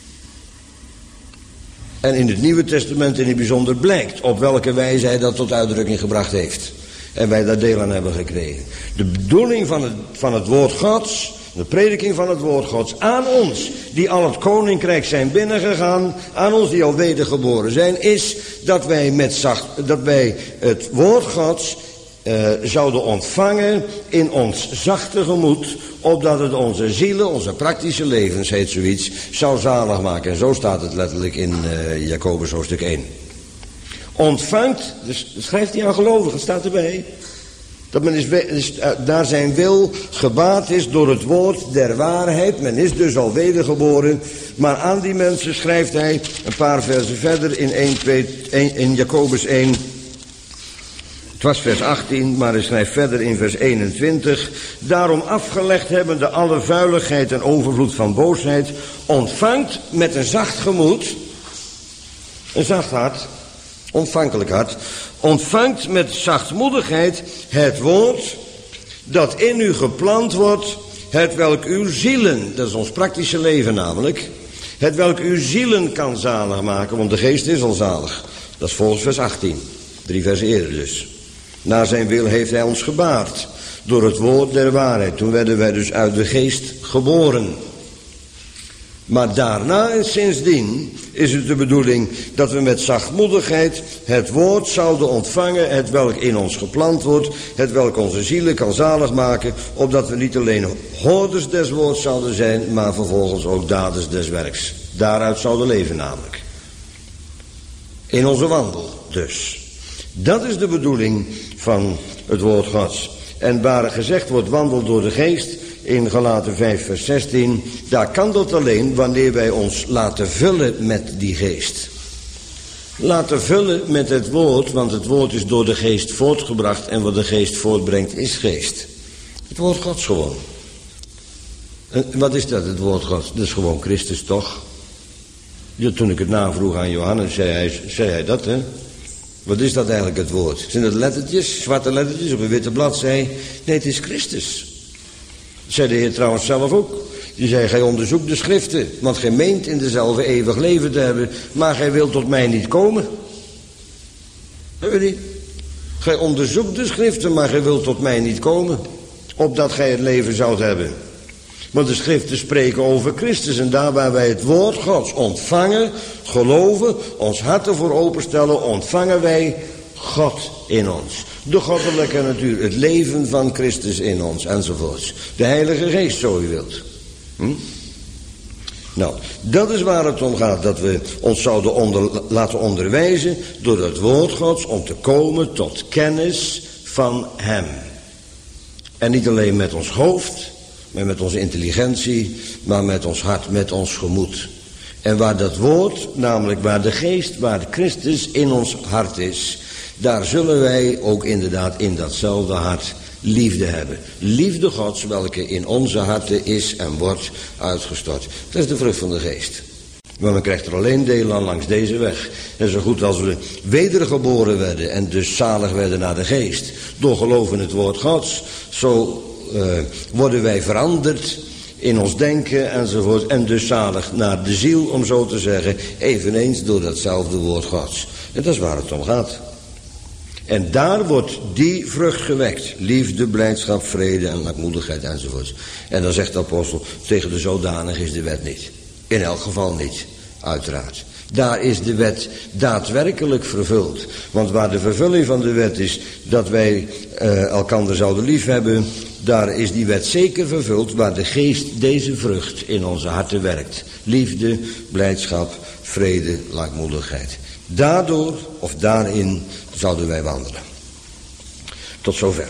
En in het Nieuwe Testament in het bijzonder blijkt op welke wijze hij dat tot uitdrukking gebracht heeft. En wij daar deel aan hebben gekregen. De bedoeling van het woord Gods, de prediking van het woord Gods aan ons, die al het koninkrijk zijn binnengegaan, aan ons die al wedergeboren zijn, is dat wij het woord Gods zouden ontvangen in ons zachte gemoed, opdat het onze zielen, onze praktische levens, heet zoiets, zou zalig maken. En zo staat het letterlijk in Jacobus hoofdstuk 1. Ontvangt, dus schrijft hij aan gelovigen, staat erbij, dat men daar zijn wil gebaat is door het woord der waarheid. Men is dus al wedergeboren. Maar aan die mensen schrijft hij een paar versen verder in Jacobus 1. Het was vers 18, maar hij schrijft verder in vers 21. Daarom afgelegd hebbende alle vuiligheid en overvloed van boosheid, ontvangt met een zacht gemoed, een zacht hart, ontvankelijk hart, ontvangt met zachtmoedigheid het woord dat in u geplant wordt het welk uw zielen, dat is ons praktische leven namelijk, het welk uw zielen kan zalig maken, want de geest is al zalig. Dat is volgens vers 18, 3 versen eerder dus. Naar zijn wil heeft hij ons gebaard, door het woord der waarheid. Toen werden wij dus uit de geest geboren. Maar daarna en sindsdien is het de bedoeling dat we met zachtmoedigheid het woord zouden ontvangen, het welk in ons geplant wordt, het welk onze zielen kan zalig maken, opdat we niet alleen hoorders des woords zouden zijn, maar vervolgens ook daders des werks. Daaruit zouden leven namelijk. In onze wandel dus. Dat is de bedoeling van het woord Gods. En waar gezegd wordt wandel door de geest, in Galaten 5 vers 16, daar kan dat alleen wanneer wij ons laten vullen met die geest. Laten vullen met het woord, want het woord is door de geest voortgebracht en wat de geest voortbrengt is geest. Het woord Gods gewoon. En wat is dat, het woord Gods? Dat is gewoon Christus toch? Ja, toen ik het navroeg aan Johannes, zei hij dat, hè? Wat is dat eigenlijk, het woord? Zijn het lettertjes, zwarte lettertjes op een witte bladzij? Nee, het is Christus. Dat zei de Heer trouwens zelf ook. Die zei, gij onderzoekt de schriften, want gij meent in dezelfde eeuwig leven te hebben, maar gij wilt tot mij niet komen. Hebben we die? Gij onderzoekt de schriften, maar gij wilt tot mij niet komen, opdat gij het leven zoudt hebben. Want de schriften spreken over Christus en daar waar wij het woord Gods ontvangen, geloven, ons hart ervoor openstellen, ontvangen wij God in ons. De goddelijke natuur, het leven van Christus in ons enzovoorts. De Heilige Geest, zo u wilt. Nou, dat is waar het om gaat, dat we ons zouden laten onderwijzen door het woord Gods om te komen tot kennis van Hem. En niet alleen met ons hoofd, maar met onze intelligentie, maar met ons hart, met ons gemoed. En waar dat woord, namelijk waar de geest, waar Christus in ons hart is, daar zullen wij ook inderdaad in datzelfde hart liefde hebben. Liefde Gods, welke in onze harten is en wordt uitgestort. Dat is de vrucht van de geest. Maar men krijgt er alleen deel aan langs deze weg. En zo goed als we wedergeboren werden en dus zalig werden naar de geest, door geloof in het woord Gods, zo worden wij veranderd in ons denken enzovoort, en dus zalig naar de ziel, om zo te zeggen, eveneens door datzelfde woord Gods. En dat is waar het om gaat. En daar wordt die vrucht gewekt. Liefde, blijdschap, vrede en lankmoedigheid enzovoort. En dan zegt de apostel, tegen de zodanig is de wet niet. In elk geval niet, uiteraard. Daar is de wet daadwerkelijk vervuld. Want waar de vervulling van de wet is dat wij elkander zouden liefhebben, daar is die wet zeker vervuld waar de geest deze vrucht in onze harten werkt. Liefde, blijdschap, vrede, lankmoedigheid. Daardoor of daarin zouden wij wandelen. Tot zover.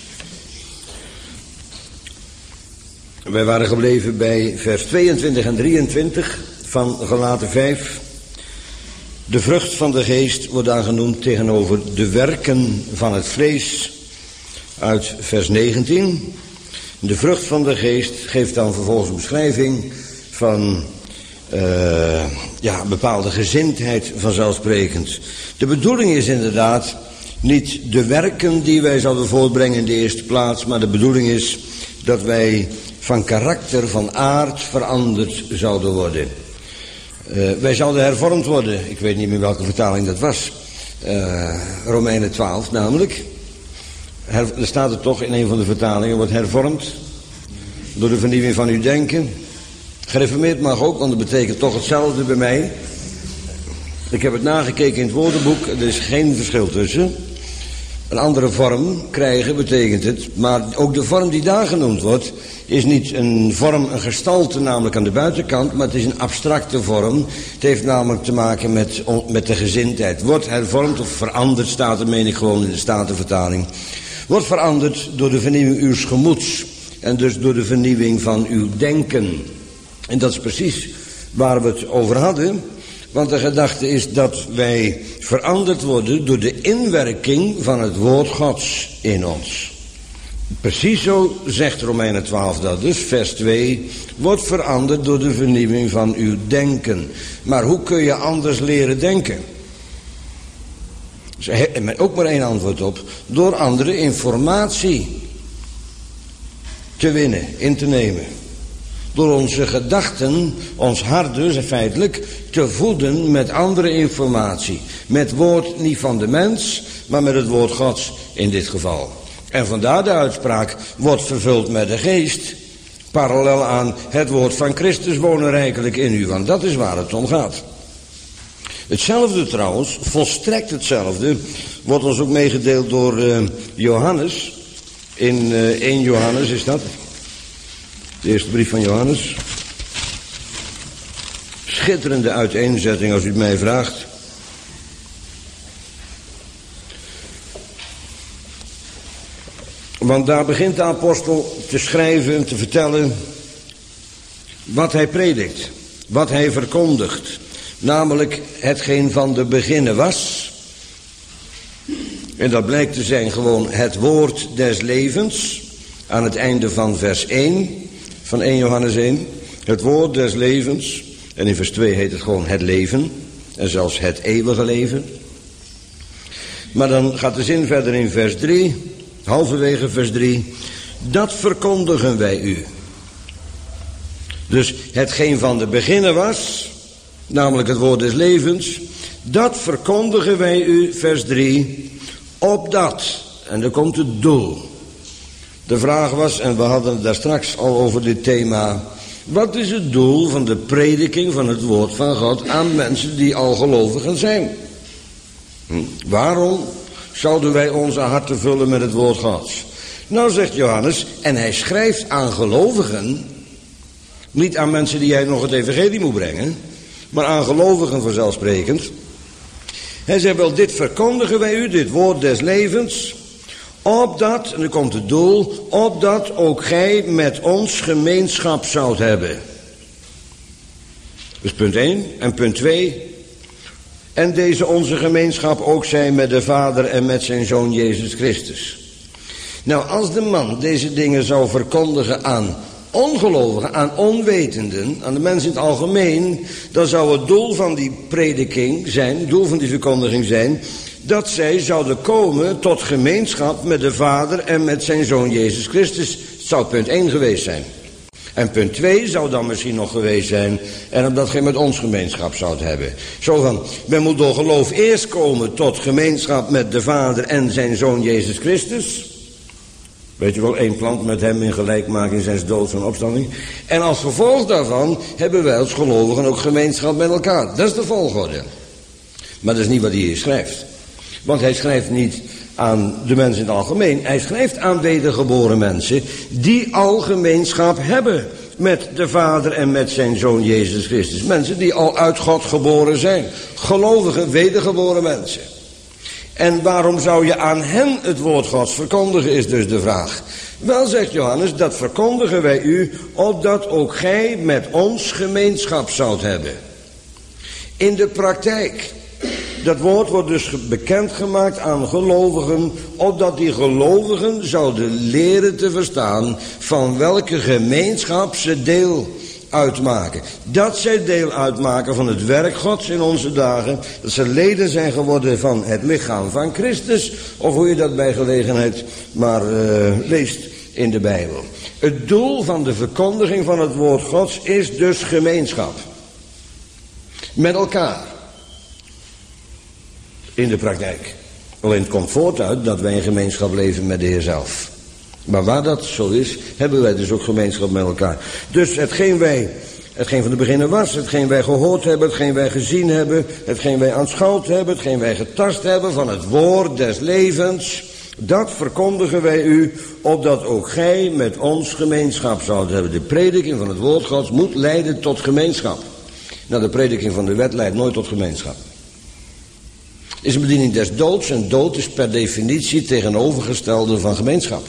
Wij waren gebleven bij vers 22 en 23 van Galaten 5. De vrucht van de geest wordt aangenoemd tegenover de werken van het vlees uit vers 19. De vrucht van de geest geeft dan vervolgens een beschrijving van bepaalde gezindheid vanzelfsprekend. De bedoeling is inderdaad niet de werken die wij zouden voortbrengen in de eerste plaats, maar de bedoeling is dat wij van karakter, van aard veranderd zouden worden. Wij zouden hervormd worden. Ik weet niet meer welke vertaling dat was. Romeinen 12 namelijk. Er staat er toch in een van de vertalingen, wordt hervormd door de vernieuwing van uw denken. Gereformeerd mag ook, want dat betekent toch hetzelfde bij mij. Ik heb het nagekeken in het woordenboek, er is geen verschil tussen. Een andere vorm krijgen betekent het, maar ook de vorm die daar genoemd wordt, is niet een vorm, een gestalte namelijk aan de buitenkant, maar het is een abstracte vorm. Het heeft namelijk te maken met de gezindheid. Wordt hervormd of veranderd, staat er, meen ik gewoon in de Statenvertaling. Wordt veranderd door de vernieuwing uws gemoeds en dus door de vernieuwing van uw denken. En dat is precies waar we het over hadden. Want de gedachte is dat wij veranderd worden door de inwerking van het woord Gods in ons. Precies zo zegt Romeinen 12 dat dus, vers 2, wordt veranderd door de vernieuwing van uw denken. Maar hoe kun je anders leren denken? Met ook maar één antwoord op, door andere informatie. te winnen, in te nemen. Door onze gedachten, ons hart dus feitelijk, te voeden met andere informatie. Met woord niet van de mens, maar met het woord Gods in dit geval. En vandaar de uitspraak, wordt vervuld met de geest. Parallel aan het woord van Christus wonen rijkelijk in u, want dat is waar het om gaat. Hetzelfde trouwens, volstrekt hetzelfde, wordt ons ook meegedeeld door Johannes. In 1 Johannes is dat. De eerste brief van Johannes. Schitterende uiteenzetting als u het mij vraagt. Want daar begint de apostel te schrijven en te vertellen wat hij predikt, wat hij verkondigt. Namelijk hetgeen van de beginnen was. En dat blijkt te zijn gewoon het woord des levens. Aan het einde van vers 1 van 1 Johannes 1. Het woord des levens. En in vers 2 heet het gewoon het leven. En zelfs het eeuwige leven. Maar dan gaat de zin verder in vers 3. Halverwege vers 3. Dat verkondigen wij u. Dus hetgeen van de beginnen was, namelijk het woord des levens, dat verkondigen wij u, vers 3, opdat, en dan komt het doel. De vraag was, en we hadden het daar straks al over dit thema, wat is het doel van de prediking van het woord van God aan mensen die al gelovigen zijn? Waarom zouden wij onze harten vullen met het woord Gods? Nou, zegt Johannes, en hij schrijft aan gelovigen, niet aan mensen die hij nog het evangelie moet brengen, maar aan gelovigen vanzelfsprekend. Hij zegt wel, dit verkondigen wij u, dit woord des levens, opdat, en dan komt het doel, opdat ook gij met ons gemeenschap zoudt hebben. Dus punt 1 en punt 2. En deze onze gemeenschap ook zij met de Vader en met zijn Zoon Jezus Christus. Nou, als de man deze dingen zou verkondigen aan ongelovigen, aan onwetenden, aan de mensen in het algemeen, dan zou het doel van die prediking zijn, het doel van die verkondiging zijn, dat zij zouden komen tot gemeenschap met de Vader en met zijn Zoon Jezus Christus. Het zou punt 1 geweest zijn. En punt 2 zou dan misschien nog geweest zijn, en omdat gij met ons gemeenschap zoudt hebben. Zo van, men moet door geloof eerst komen tot gemeenschap met de Vader en zijn Zoon Jezus Christus. Weet je wel, 1 plant met hem in gelijkmaking zijn dood en opstanding. En als gevolg daarvan hebben wij als gelovigen ook gemeenschap met elkaar. Dat is de volgorde. Maar dat is niet wat hij hier schrijft. Want hij schrijft niet aan de mensen in het algemeen. Hij schrijft aan wedergeboren mensen die al gemeenschap hebben met de Vader en met zijn Zoon Jezus Christus. Mensen die al uit God geboren zijn. Gelovige, wedergeboren mensen. En waarom zou je aan hen het woord Gods verkondigen, is dus de vraag. Wel, zegt Johannes, dat verkondigen wij u, opdat ook gij met ons gemeenschap zoudt hebben. In de praktijk. Dat woord wordt dus bekendgemaakt aan gelovigen, opdat die gelovigen zouden leren te verstaan van welke gemeenschap ze deel uitmaken. Dat zij deel uitmaken van het werk Gods in onze dagen, dat ze leden zijn geworden van het lichaam van Christus, of hoe je dat bij gelegenheid maar leest in de Bijbel. Het doel van de verkondiging van het woord Gods is dus gemeenschap. Met elkaar. In de praktijk. Alleen het komt voort uit dat wij in gemeenschap leven met de Heer zelf. Maar waar dat zo is, hebben wij dus ook gemeenschap met elkaar. Dus hetgeen van de beginnen was, hetgeen wij gehoord hebben, hetgeen wij gezien hebben, hetgeen wij aanschouwd hebben, hetgeen wij getast hebben van het woord des levens, dat verkondigen wij u, opdat ook gij met ons gemeenschap zoudt hebben. De prediking van het woord Gods moet leiden tot gemeenschap. Nou, de prediking van de wet leidt nooit tot gemeenschap. Is een bediening des doods, en dood is per definitie tegenovergestelde van gemeenschap.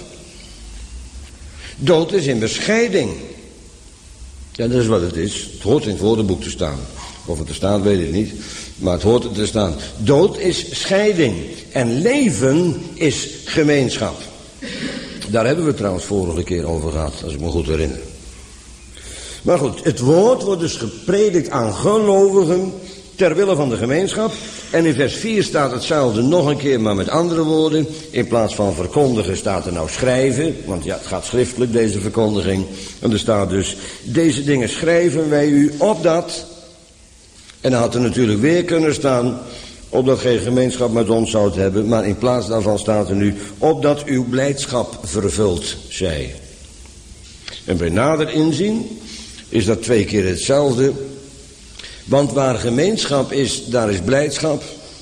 Dood is in bescheiding. Ja, dat is wat het is. Het hoort in het woordenboek te staan. Of het er staat, weet ik niet. Maar het hoort er te staan. Dood is scheiding. En leven is gemeenschap. Daar hebben we het trouwens vorige keer over gehad, als ik me goed herinner. Maar goed, het woord wordt dus gepredikt aan gelovigen ter wille van de gemeenschap. En in vers 4 staat hetzelfde nog een keer, maar met andere woorden. In plaats van verkondigen staat er nou schrijven. Want ja, het gaat schriftelijk, deze verkondiging. En er staat dus, deze dingen schrijven wij u opdat. En dan had er natuurlijk weer kunnen staan, opdat geen gemeenschap met ons zou hebben. Maar in plaats daarvan staat er nu, opdat uw blijdschap vervuld zij. En bij nader inzien is dat 2 keer hetzelfde. Want waar gemeenschap is, daar is blijdschap.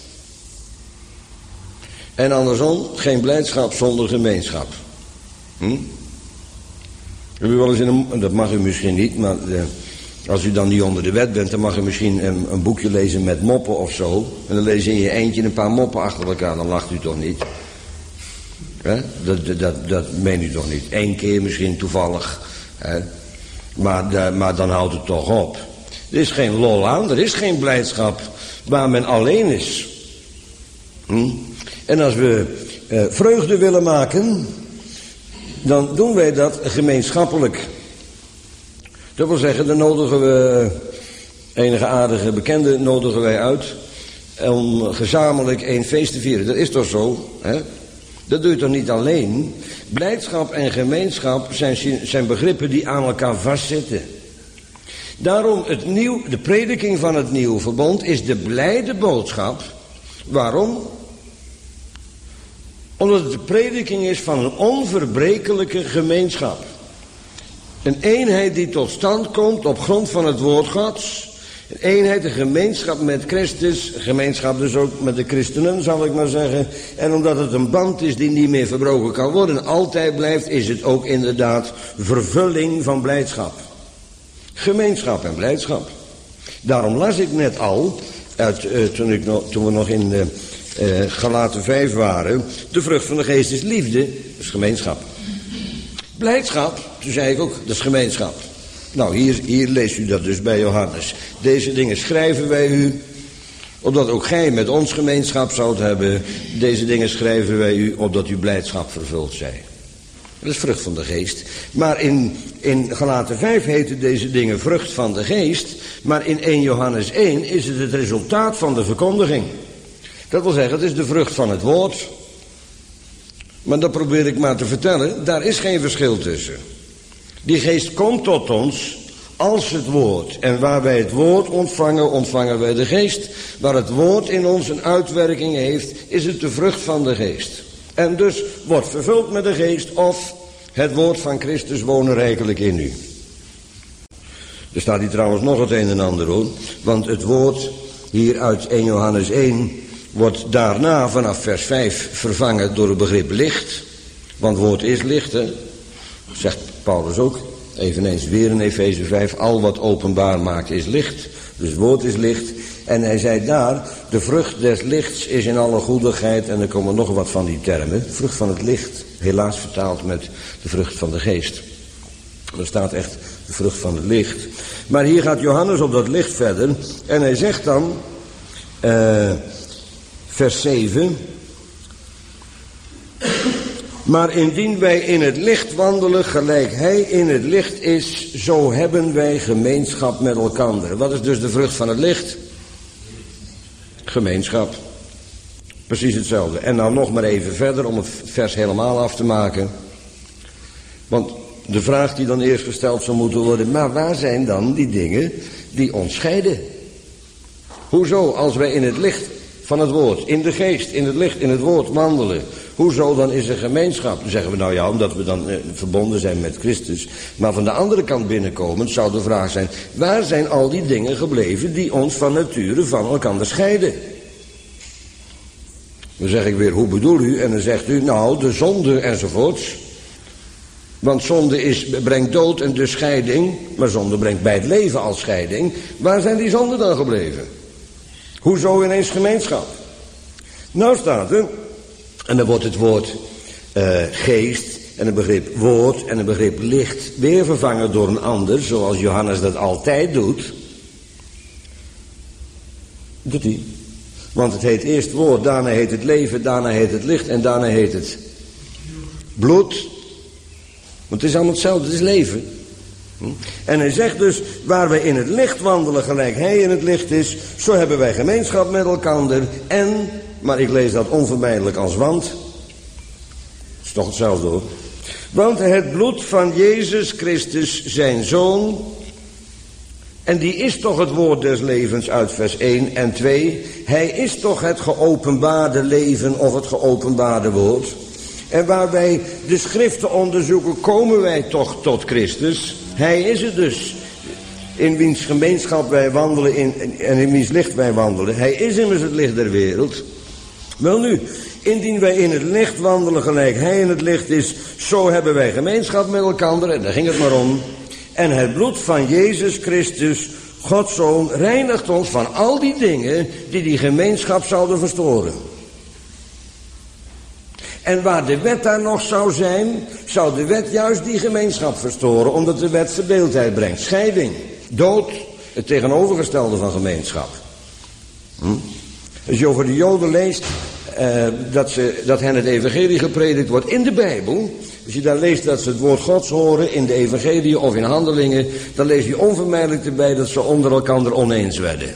En andersom, geen blijdschap zonder gemeenschap. Heb u wel eens dat mag u misschien niet, maar als u dan niet onder de wet bent, dan mag u misschien een boekje lezen met moppen of zo. En dan lees je in je eentje een paar moppen achter elkaar, dan lacht u toch niet? Hè? Dat meen u toch niet? 1 keer misschien toevallig. Hè? Maar dan houdt het toch op. Er is geen lol aan, er is geen blijdschap waar men alleen is. En als we vreugde willen maken, dan doen wij dat gemeenschappelijk. Dat wil zeggen, dan nodigen we enige aardige bekenden nodigen wij uit om gezamenlijk een feest te vieren. Dat is toch zo, hè? Dat doe je toch niet alleen? Blijdschap en gemeenschap zijn begrippen die aan elkaar vastzitten. Daarom de prediking van het nieuwe verbond is de blijde boodschap. Waarom? Omdat het de prediking is van een onverbrekelijke gemeenschap. Een eenheid die tot stand komt op grond van het woord Gods. Een eenheid, een gemeenschap met Christus. Gemeenschap dus ook met de christenen, zal ik maar zeggen. En omdat het een band is die niet meer verbroken kan worden, altijd blijft, is het ook inderdaad vervulling van blijdschap. Gemeenschap en blijdschap. Daarom las ik net al, toen we nog in Galaten 5 waren, de vrucht van de geest is liefde, dat is gemeenschap. Blijdschap, toen zei ik ook, dat is gemeenschap. Nou, hier leest u dat dus bij Johannes. Deze dingen schrijven wij u, opdat ook gij met ons gemeenschap zoudt hebben. Deze dingen schrijven wij u, opdat uw blijdschap vervuld zij. Dat is vrucht van de geest. Maar in Galaten 5 heten deze dingen vrucht van de geest. Maar in 1 Johannes 1 is het resultaat van de verkondiging. Dat wil zeggen, het is de vrucht van het woord. Maar dat probeer ik maar te vertellen. Daar is geen verschil tussen. Die geest komt tot ons als het woord. En waar wij het woord ontvangen, ontvangen wij de geest. Waar het woord in ons een uitwerking heeft, is het de vrucht van de geest. En dus wordt vervuld met de geest of het woord van Christus wonen rijkelijk in u. Er staat hier trouwens nog het een en ander hoor. Want het woord hier uit 1 Johannes 1 wordt daarna vanaf vers 5 vervangen door het begrip licht. Want woord is licht, hè? Zegt Paulus ook. Eveneens weer in Efeze 5. Al wat openbaar maakt is licht. Dus het woord is licht. En hij zei daar, de vrucht des lichts is in alle goedigheid. En er komen nog wat van die termen. Vrucht van het licht. Helaas vertaald met de vrucht van de geest. Er staat echt de vrucht van het licht. Maar hier gaat Johannes op dat licht verder. En hij zegt dan, vers 7. Maar indien wij in het licht wandelen, gelijk hij in het licht is, zo hebben wij gemeenschap met elkander. Wat is dus de vrucht van het licht? Gemeenschap. Precies hetzelfde. En nou nog maar even verder om het vers helemaal af te maken. Want de vraag die dan eerst gesteld zou moeten worden, maar waar zijn dan die dingen die ons scheiden? Hoezo, als wij in het licht van het woord, in de geest, in het licht, in het woord wandelen, hoezo dan is er gemeenschap? Dan zeggen we nou ja, omdat we dan verbonden zijn met Christus. Maar van de andere kant binnenkomend zou de vraag zijn, waar zijn al die dingen gebleven die ons van nature van elkaar scheiden? Dan zeg ik weer, hoe bedoel u? En dan zegt u, nou, de zonde enzovoorts. Want zonde brengt dood en dus scheiding, maar zonde brengt bij het leven als scheiding. Waar zijn die zonden dan gebleven? Hoezo ineens gemeenschap? Nou staat er, en dan wordt het woord geest en het begrip woord en het begrip licht weer vervangen door een ander, zoals Johannes dat altijd doet. Doet hij. Want het heet eerst woord, daarna heet het leven, daarna heet het licht en daarna heet het bloed. Want het is allemaal hetzelfde, het is leven. En hij zegt dus, waar wij in het licht wandelen gelijk hij in het licht is, zo hebben wij gemeenschap met elkander. En, maar ik lees dat onvermijdelijk als want. Het is toch hetzelfde hoor. Want het bloed van Jezus Christus, zijn Zoon, en die is toch het woord des levens uit vers 1 en 2. Hij is toch het geopenbaarde leven of het geopenbaarde woord. En waar wij de schriften onderzoeken, komen wij toch tot Christus. Hij is het dus, in wiens gemeenschap wij wandelen en in wiens licht wij wandelen. Hij is immers het licht der wereld. Welnu, indien wij in het licht wandelen gelijk hij in het licht is, zo hebben wij gemeenschap met elkaar. En daar ging het maar om. En het bloed van Jezus Christus, Gods Zoon, reinigt ons van al die dingen die gemeenschap zouden verstoren. En waar de wet daar nog zou zijn, zou de wet juist die gemeenschap verstoren, omdat de wet verdeeldheid brengt. Scheiding, dood, het tegenovergestelde van gemeenschap. Als je over de Joden leest, dat hen het evangelie gepredikt wordt in de Bijbel. Als je daar leest dat ze het woord Gods horen in de evangelie of in handelingen, dan lees je onvermijdelijk erbij dat ze onder elkaar oneens werden.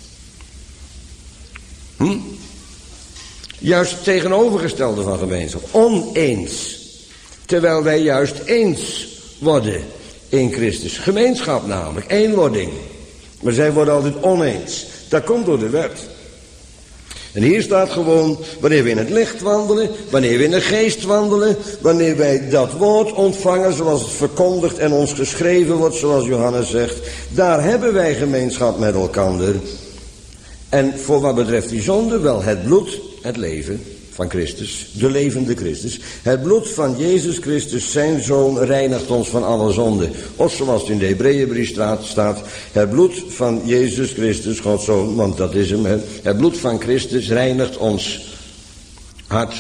Juist het tegenovergestelde van gemeenschap. Oneens. Terwijl wij juist eens worden in Christus. Gemeenschap namelijk, eenwording. Maar zij worden altijd oneens. Dat komt door de wet. En hier staat gewoon, wanneer we in het licht wandelen, wanneer we in de geest wandelen, wanneer wij dat woord ontvangen zoals het verkondigd en ons geschreven wordt, zoals Johannes zegt, daar hebben wij gemeenschap met elkaar. En voor wat betreft die zonde, wel het bloed, het leven van Christus, de levende Christus. Het bloed van Jezus Christus, zijn Zoon, reinigt ons van alle zonde. Of zoals het in de Hebreeënbrief staat, het bloed van Jezus Christus, Gods Zoon, want dat is hem. Het bloed van Christus reinigt ons hart.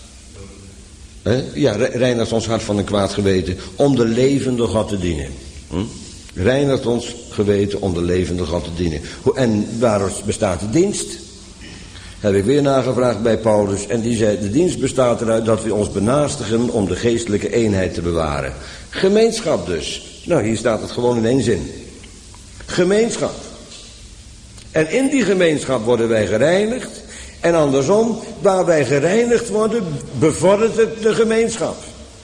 Ja, reinigt ons hart van een kwaad geweten, om de levende God te dienen. Reinigt ons geweten om de levende God te dienen. En waar bestaat de dienst? Heb ik weer nagevraagd bij Paulus. En die zei, de dienst bestaat eruit dat we ons benaastigen om de geestelijke eenheid te bewaren. Gemeenschap dus. Nou, hier staat het gewoon in één zin. Gemeenschap. En in die gemeenschap worden wij gereinigd. En andersom, waar wij gereinigd worden, bevordert het de gemeenschap.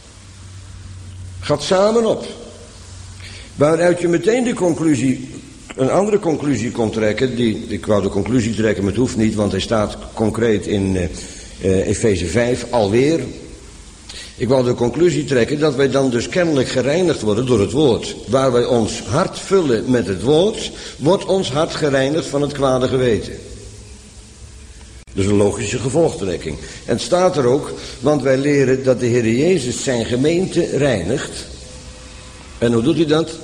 Gaat samen op. Waaruit je meteen de conclusie, een andere conclusie kon trekken. Ik wou de conclusie trekken, maar het hoeft niet, want hij staat concreet in Efeze 5 alweer. Ik wou de conclusie trekken dat wij dan dus kennelijk gereinigd worden door het woord. Waar wij ons hart vullen met het woord, wordt ons hart gereinigd van het kwade geweten. Dus een logische gevolgtrekking. En het staat er ook, want wij leren dat de Heer Jezus zijn gemeente reinigt. En hoe doet hij dat?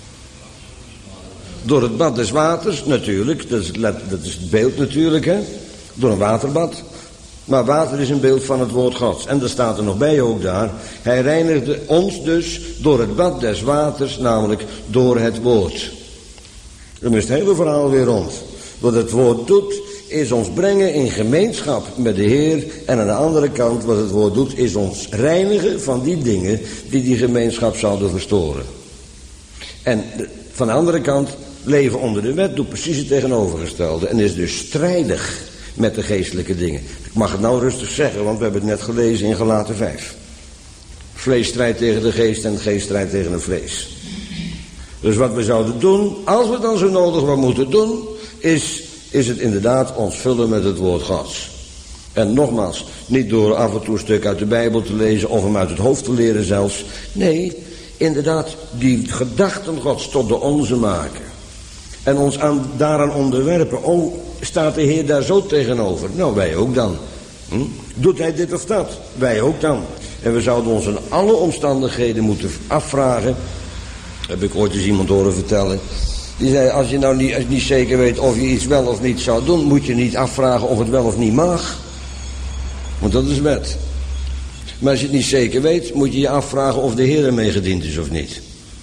Door het bad des waters, natuurlijk. Dat is het beeld natuurlijk, hè. Door een waterbad. Maar water is een beeld van het woord Gods. En er staat er nog bij ook daar. Hij reinigde ons dus door het bad des waters, namelijk door het woord. Dan is het hele verhaal weer rond. Wat het woord doet, is ons brengen in gemeenschap met de Heer. En aan de andere kant, wat het woord doet, is ons reinigen van die dingen die gemeenschap zouden verstoren. En van de andere kant, leven onder de wet doet precies het tegenovergestelde. En is dus strijdig met de geestelijke dingen. Ik mag het nou rustig zeggen, want we hebben het net gelezen in Galaten 5. Vlees strijdt tegen de geest en de geest strijdt tegen het vlees. Dus wat we zouden doen, als we dan zo nodig wat moeten doen, is het inderdaad ons vullen met het woord Gods. En nogmaals, niet door af en toe een stuk uit de Bijbel te lezen of hem uit het hoofd te leren zelfs. Nee, inderdaad, die gedachten Gods tot de onze maken. En ons daaraan onderwerpen. Oh, staat de Heer daar zo tegenover? Nou, wij ook dan. Doet hij dit of dat? Wij ook dan. En we zouden ons in alle omstandigheden moeten afvragen. Heb ik ooit eens iemand horen vertellen. Die zei, als je nou niet zeker weet of je iets wel of niet zou doen, moet je niet afvragen of het wel of niet mag. Want dat is wet. Maar als je het niet zeker weet, moet je je afvragen of de Heer ermee gediend is of niet.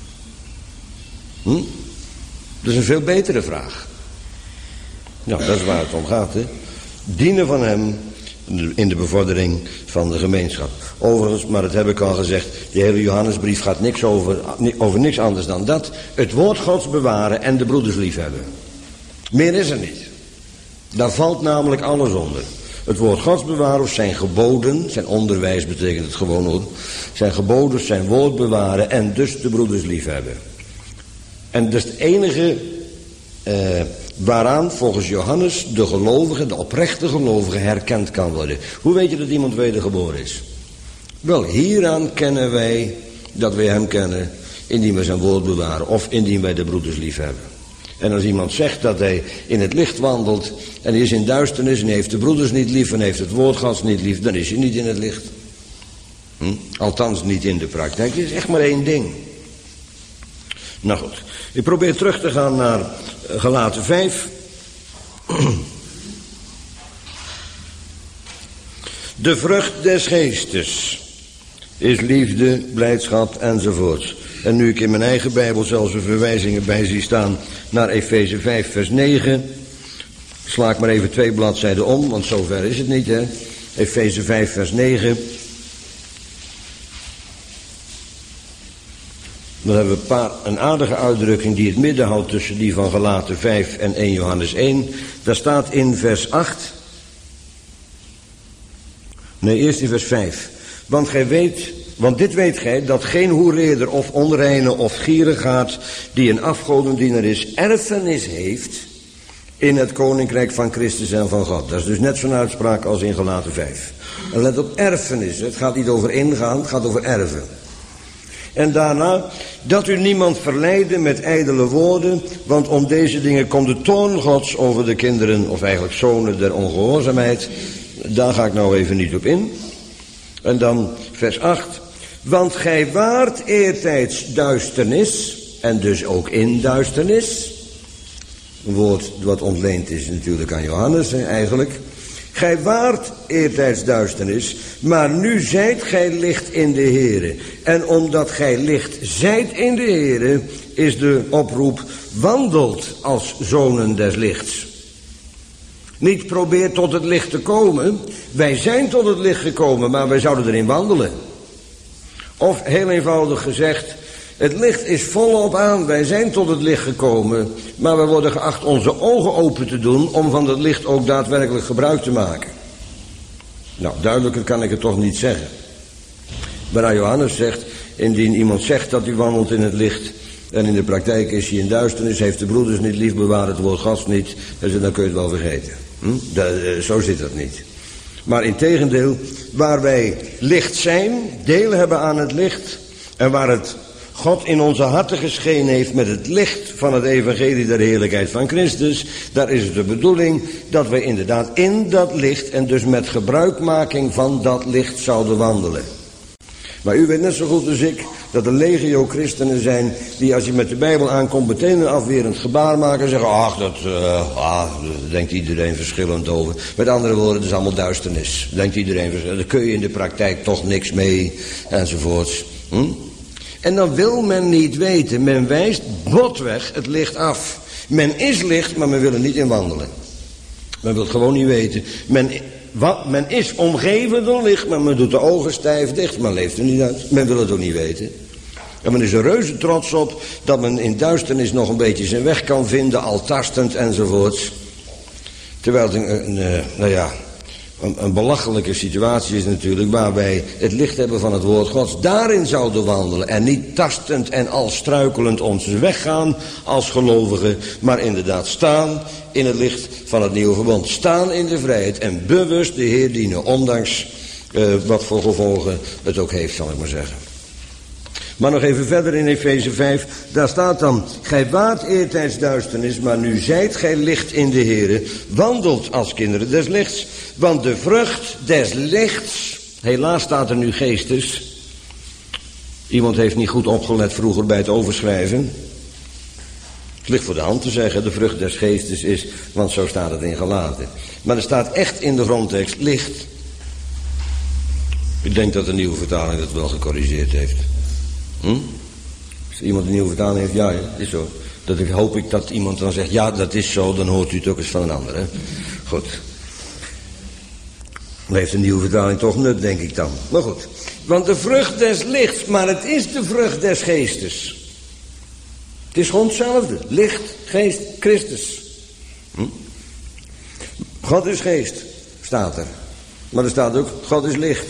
Dat is een veel betere vraag. Nou, dat is waar het om gaat, hè. Dienen van hem in de bevordering van de gemeenschap. Overigens, maar dat heb ik al gezegd, de hele Johannesbrief gaat niks over niks anders dan dat. Het woord Gods bewaren en de broeders liefhebben. Meer is er niet. Daar valt namelijk alles onder. Het woord Gods bewaren of zijn geboden, zijn onderwijs betekent het gewoon hoor. Zijn geboden, zijn woord bewaren en dus de broeders liefhebben. En dat is het enige waaraan volgens Johannes de gelovige, de oprechte gelovige herkend kan worden. Hoe weet je dat iemand wedergeboren is? Wel, hieraan kennen wij dat wij hem kennen indien wij zijn woord bewaren of indien wij de broeders liefhebben. En als iemand zegt dat hij in het licht wandelt en hij is in duisternis en hij heeft de broeders niet lief en heeft het woord Gods niet lief, dan is hij niet in het licht. Althans niet in de praktijk. Het is echt maar één ding. Nou goed, ik probeer terug te gaan naar Galaten 5. De vrucht des geestes is liefde, blijdschap enzovoort. En nu ik in mijn eigen Bijbel zelfs een verwijzingen bij zie staan naar Efeze 5 vers 9. Sla ik maar even 2 bladzijden om, want zover is het niet hè. Efeze 5 vers 9. Dan hebben we een aardige uitdrukking die het midden houdt tussen die van Galaten 5 en 1 Johannes 1. Daar staat in vers 8. Nee, eerst in vers 5. Want dit weet gij, dat geen hoereerder of onreine of gierigaard die een afgodendienaar is, erfenis heeft in het koninkrijk van Christus en van God. Dat is dus net zo'n uitspraak als in Galaten 5. En let op erfenis, het gaat niet over ingaan, het gaat over erven. En daarna, dat u niemand verleidde met ijdele woorden, want om deze dingen komt de toorn Gods over de kinderen, of eigenlijk zonen der ongehoorzaamheid. Daar ga ik nou even niet op in. En dan vers 8. Want gij waart eertijds duisternis, en dus ook in duisternis. Een woord wat ontleend is natuurlijk aan Johannes eigenlijk. Gij waart eertijds duisternis, maar nu zijt gij licht in de Here. En omdat gij licht zijt in de Here, is de oproep, wandelt als zonen des lichts. Niet probeer tot het licht te komen. Wij zijn tot het licht gekomen, maar wij zouden erin wandelen. Of heel eenvoudig gezegd, het licht is volop aan. Wij zijn tot het licht gekomen, maar we worden geacht onze ogen open te doen om van dat licht ook daadwerkelijk gebruik te maken. Nou, duidelijker kan ik het toch niet zeggen. Maar Johannes zegt, indien iemand zegt dat hij wandelt in het licht en in de praktijk is hij in duisternis, heeft de broeders niet lief, bewaart het woord Gods niet, dan kun je het wel vergeten. Zo zit dat niet. Maar integendeel, waar wij licht zijn, deel hebben aan het licht, en waar het God in onze harten geschenen heeft met het licht van het evangelie der heerlijkheid van Christus, daar is het de bedoeling dat wij inderdaad in dat licht en dus met gebruikmaking van dat licht zouden wandelen. Maar u weet net zo goed als ik dat er legio christenen zijn die als je met de Bijbel aankomt meteen een afwerend gebaar maken en zeggen, daar denkt iedereen verschillend over. Met andere woorden, het is allemaal duisternis. Denkt iedereen verschillend, daar kun je in de praktijk toch niks mee, enzovoorts. En dan wil men niet weten, men wijst botweg het licht af. Men is licht, maar men wil er niet in wandelen. Men wil het gewoon niet weten. Men is omgeven door licht, maar men doet de ogen stijf dicht. Men leeft er niet uit. Men wil het ook niet weten. En men is er reuze trots op dat men in duisternis nog een beetje zijn weg kan vinden, al tastend enzovoorts. Terwijl het een belachelijke situatie is natuurlijk, waar wij het licht hebben van het woord Gods. Daarin zouden wandelen en niet tastend en al struikelend onze weg gaan als gelovigen, maar inderdaad staan in het licht van het nieuwe verbond. Staan in de vrijheid en bewust de Heer dienen, ondanks wat voor gevolgen het ook heeft, zal ik maar zeggen. Maar nog even verder in Efeze 5, daar staat dan, gij waart eertijds duisternis, maar nu zijt gij licht in de Here, wandelt als kinderen des lichts, want de vrucht des lichts, helaas staat er nu geestes, iemand heeft niet goed opgelet vroeger bij het overschrijven, het ligt voor de hand te zeggen, de vrucht des geestes is, want zo staat het in Galaten, maar er staat echt in de grondtekst licht. Ik denk dat de nieuwe vertaling dat wel gecorrigeerd heeft. Als iemand een nieuwe vertaling heeft, ja, het is zo. Hoop ik dat iemand dan zegt, ja, dat is zo, dan hoort u het ook eens van een ander. Hè? Goed. Dan heeft de nieuwe vertaling toch nut, denk ik dan. Maar goed. Want de vrucht des lichts, maar het is de vrucht des geestes. Het is gewoon hetzelfde. Licht, geest, Christus. God is geest, staat er. Maar er staat ook, God is licht.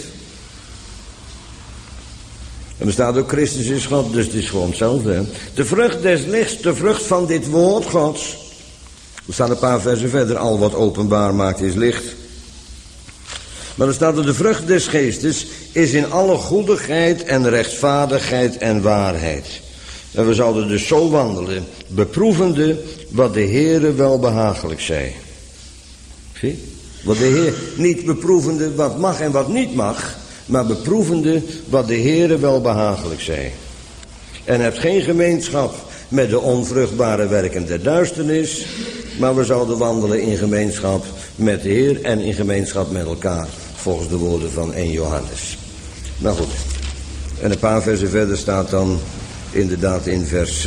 En er staat ook, Christus is God, dus het is gewoon hetzelfde. Hè? De vrucht des lichts, de vrucht van dit woord Gods. Er staat een paar versen verder, al wat openbaar maakt is licht. Maar er staat er, de vrucht des geestes is in alle goedigheid en rechtvaardigheid en waarheid. En we zouden dus zo wandelen, beproevende wat de Heere wel behagelijk zij. Zie? Wat de Heer, niet beproevende wat mag en wat niet mag, maar beproevende wat de Heere wel behagelijk zij. En hebt geen gemeenschap met de onvruchtbare werken der duisternis, maar we zouden wandelen in gemeenschap met de Heer en in gemeenschap met elkaar, volgens de woorden van 1 Johannes. Nou goed, en een paar versen verder staat dan inderdaad in vers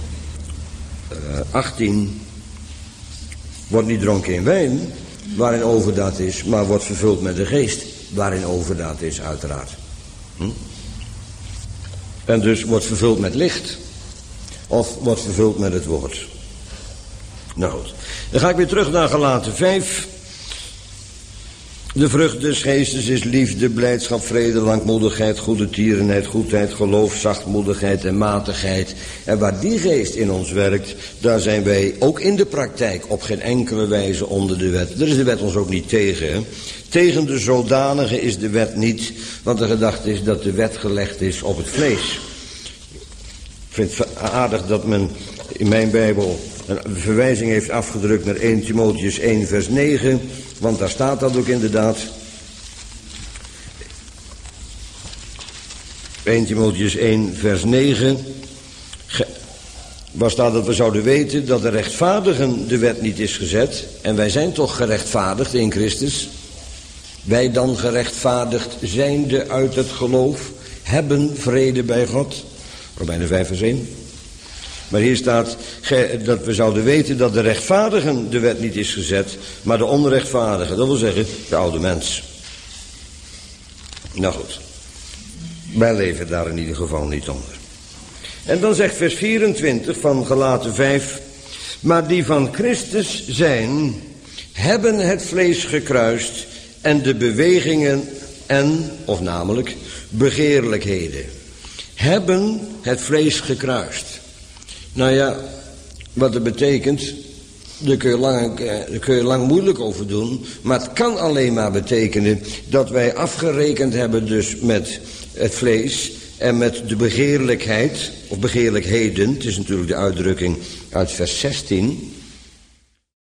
18, wordt niet dronken in wijn, waarin overdaad is, maar wordt vervuld met de geest, waarin overdaad is uiteraard. En dus wordt vervuld met licht, of wordt vervuld met het woord. Nou goed, dan ga ik weer terug naar Galaten 5. De vrucht des geestes is liefde, blijdschap, vrede, langmoedigheid, goede tierenheid, goedheid, geloof, zachtmoedigheid en matigheid. En waar die geest in ons werkt, daar zijn wij ook in de praktijk op geen enkele wijze onder de wet. Daar is de wet ons ook niet tegen. Hè? Tegen de zodanige is de wet niet, want de gedachte is dat de wet gelegd is op het vlees. Ik vind het aardig dat men in mijn Bijbel een verwijzing heeft afgedrukt naar 1 Timotheüs 1 vers 9, want daar staat dat ook inderdaad. 1 Timotheüs 1 vers 9, waar staat dat we zouden weten dat de rechtvaardigen de wet niet is gezet, en wij zijn toch gerechtvaardigd in Christus. Wij dan gerechtvaardigd zijnde uit het geloof, hebben vrede bij God. Romeinen 5 vers 1. Maar hier staat dat we zouden weten dat de rechtvaardigen de wet niet is gezet, maar de onrechtvaardigen, dat wil zeggen de oude mens. Nou goed, wij leven daar in ieder geval niet onder. En dan zegt vers 24 van Galaten 5, maar die van Christus zijn, hebben het vlees gekruist en de bewegingen en, of namelijk, begeerlijkheden. Hebben het vlees gekruist. Nou ja, wat dat betekent, daar kun je lang moeilijk over doen, maar het kan alleen maar betekenen dat wij afgerekend hebben dus met het vlees en met de begeerlijkheid, of begeerlijkheden, het is natuurlijk de uitdrukking uit vers 16,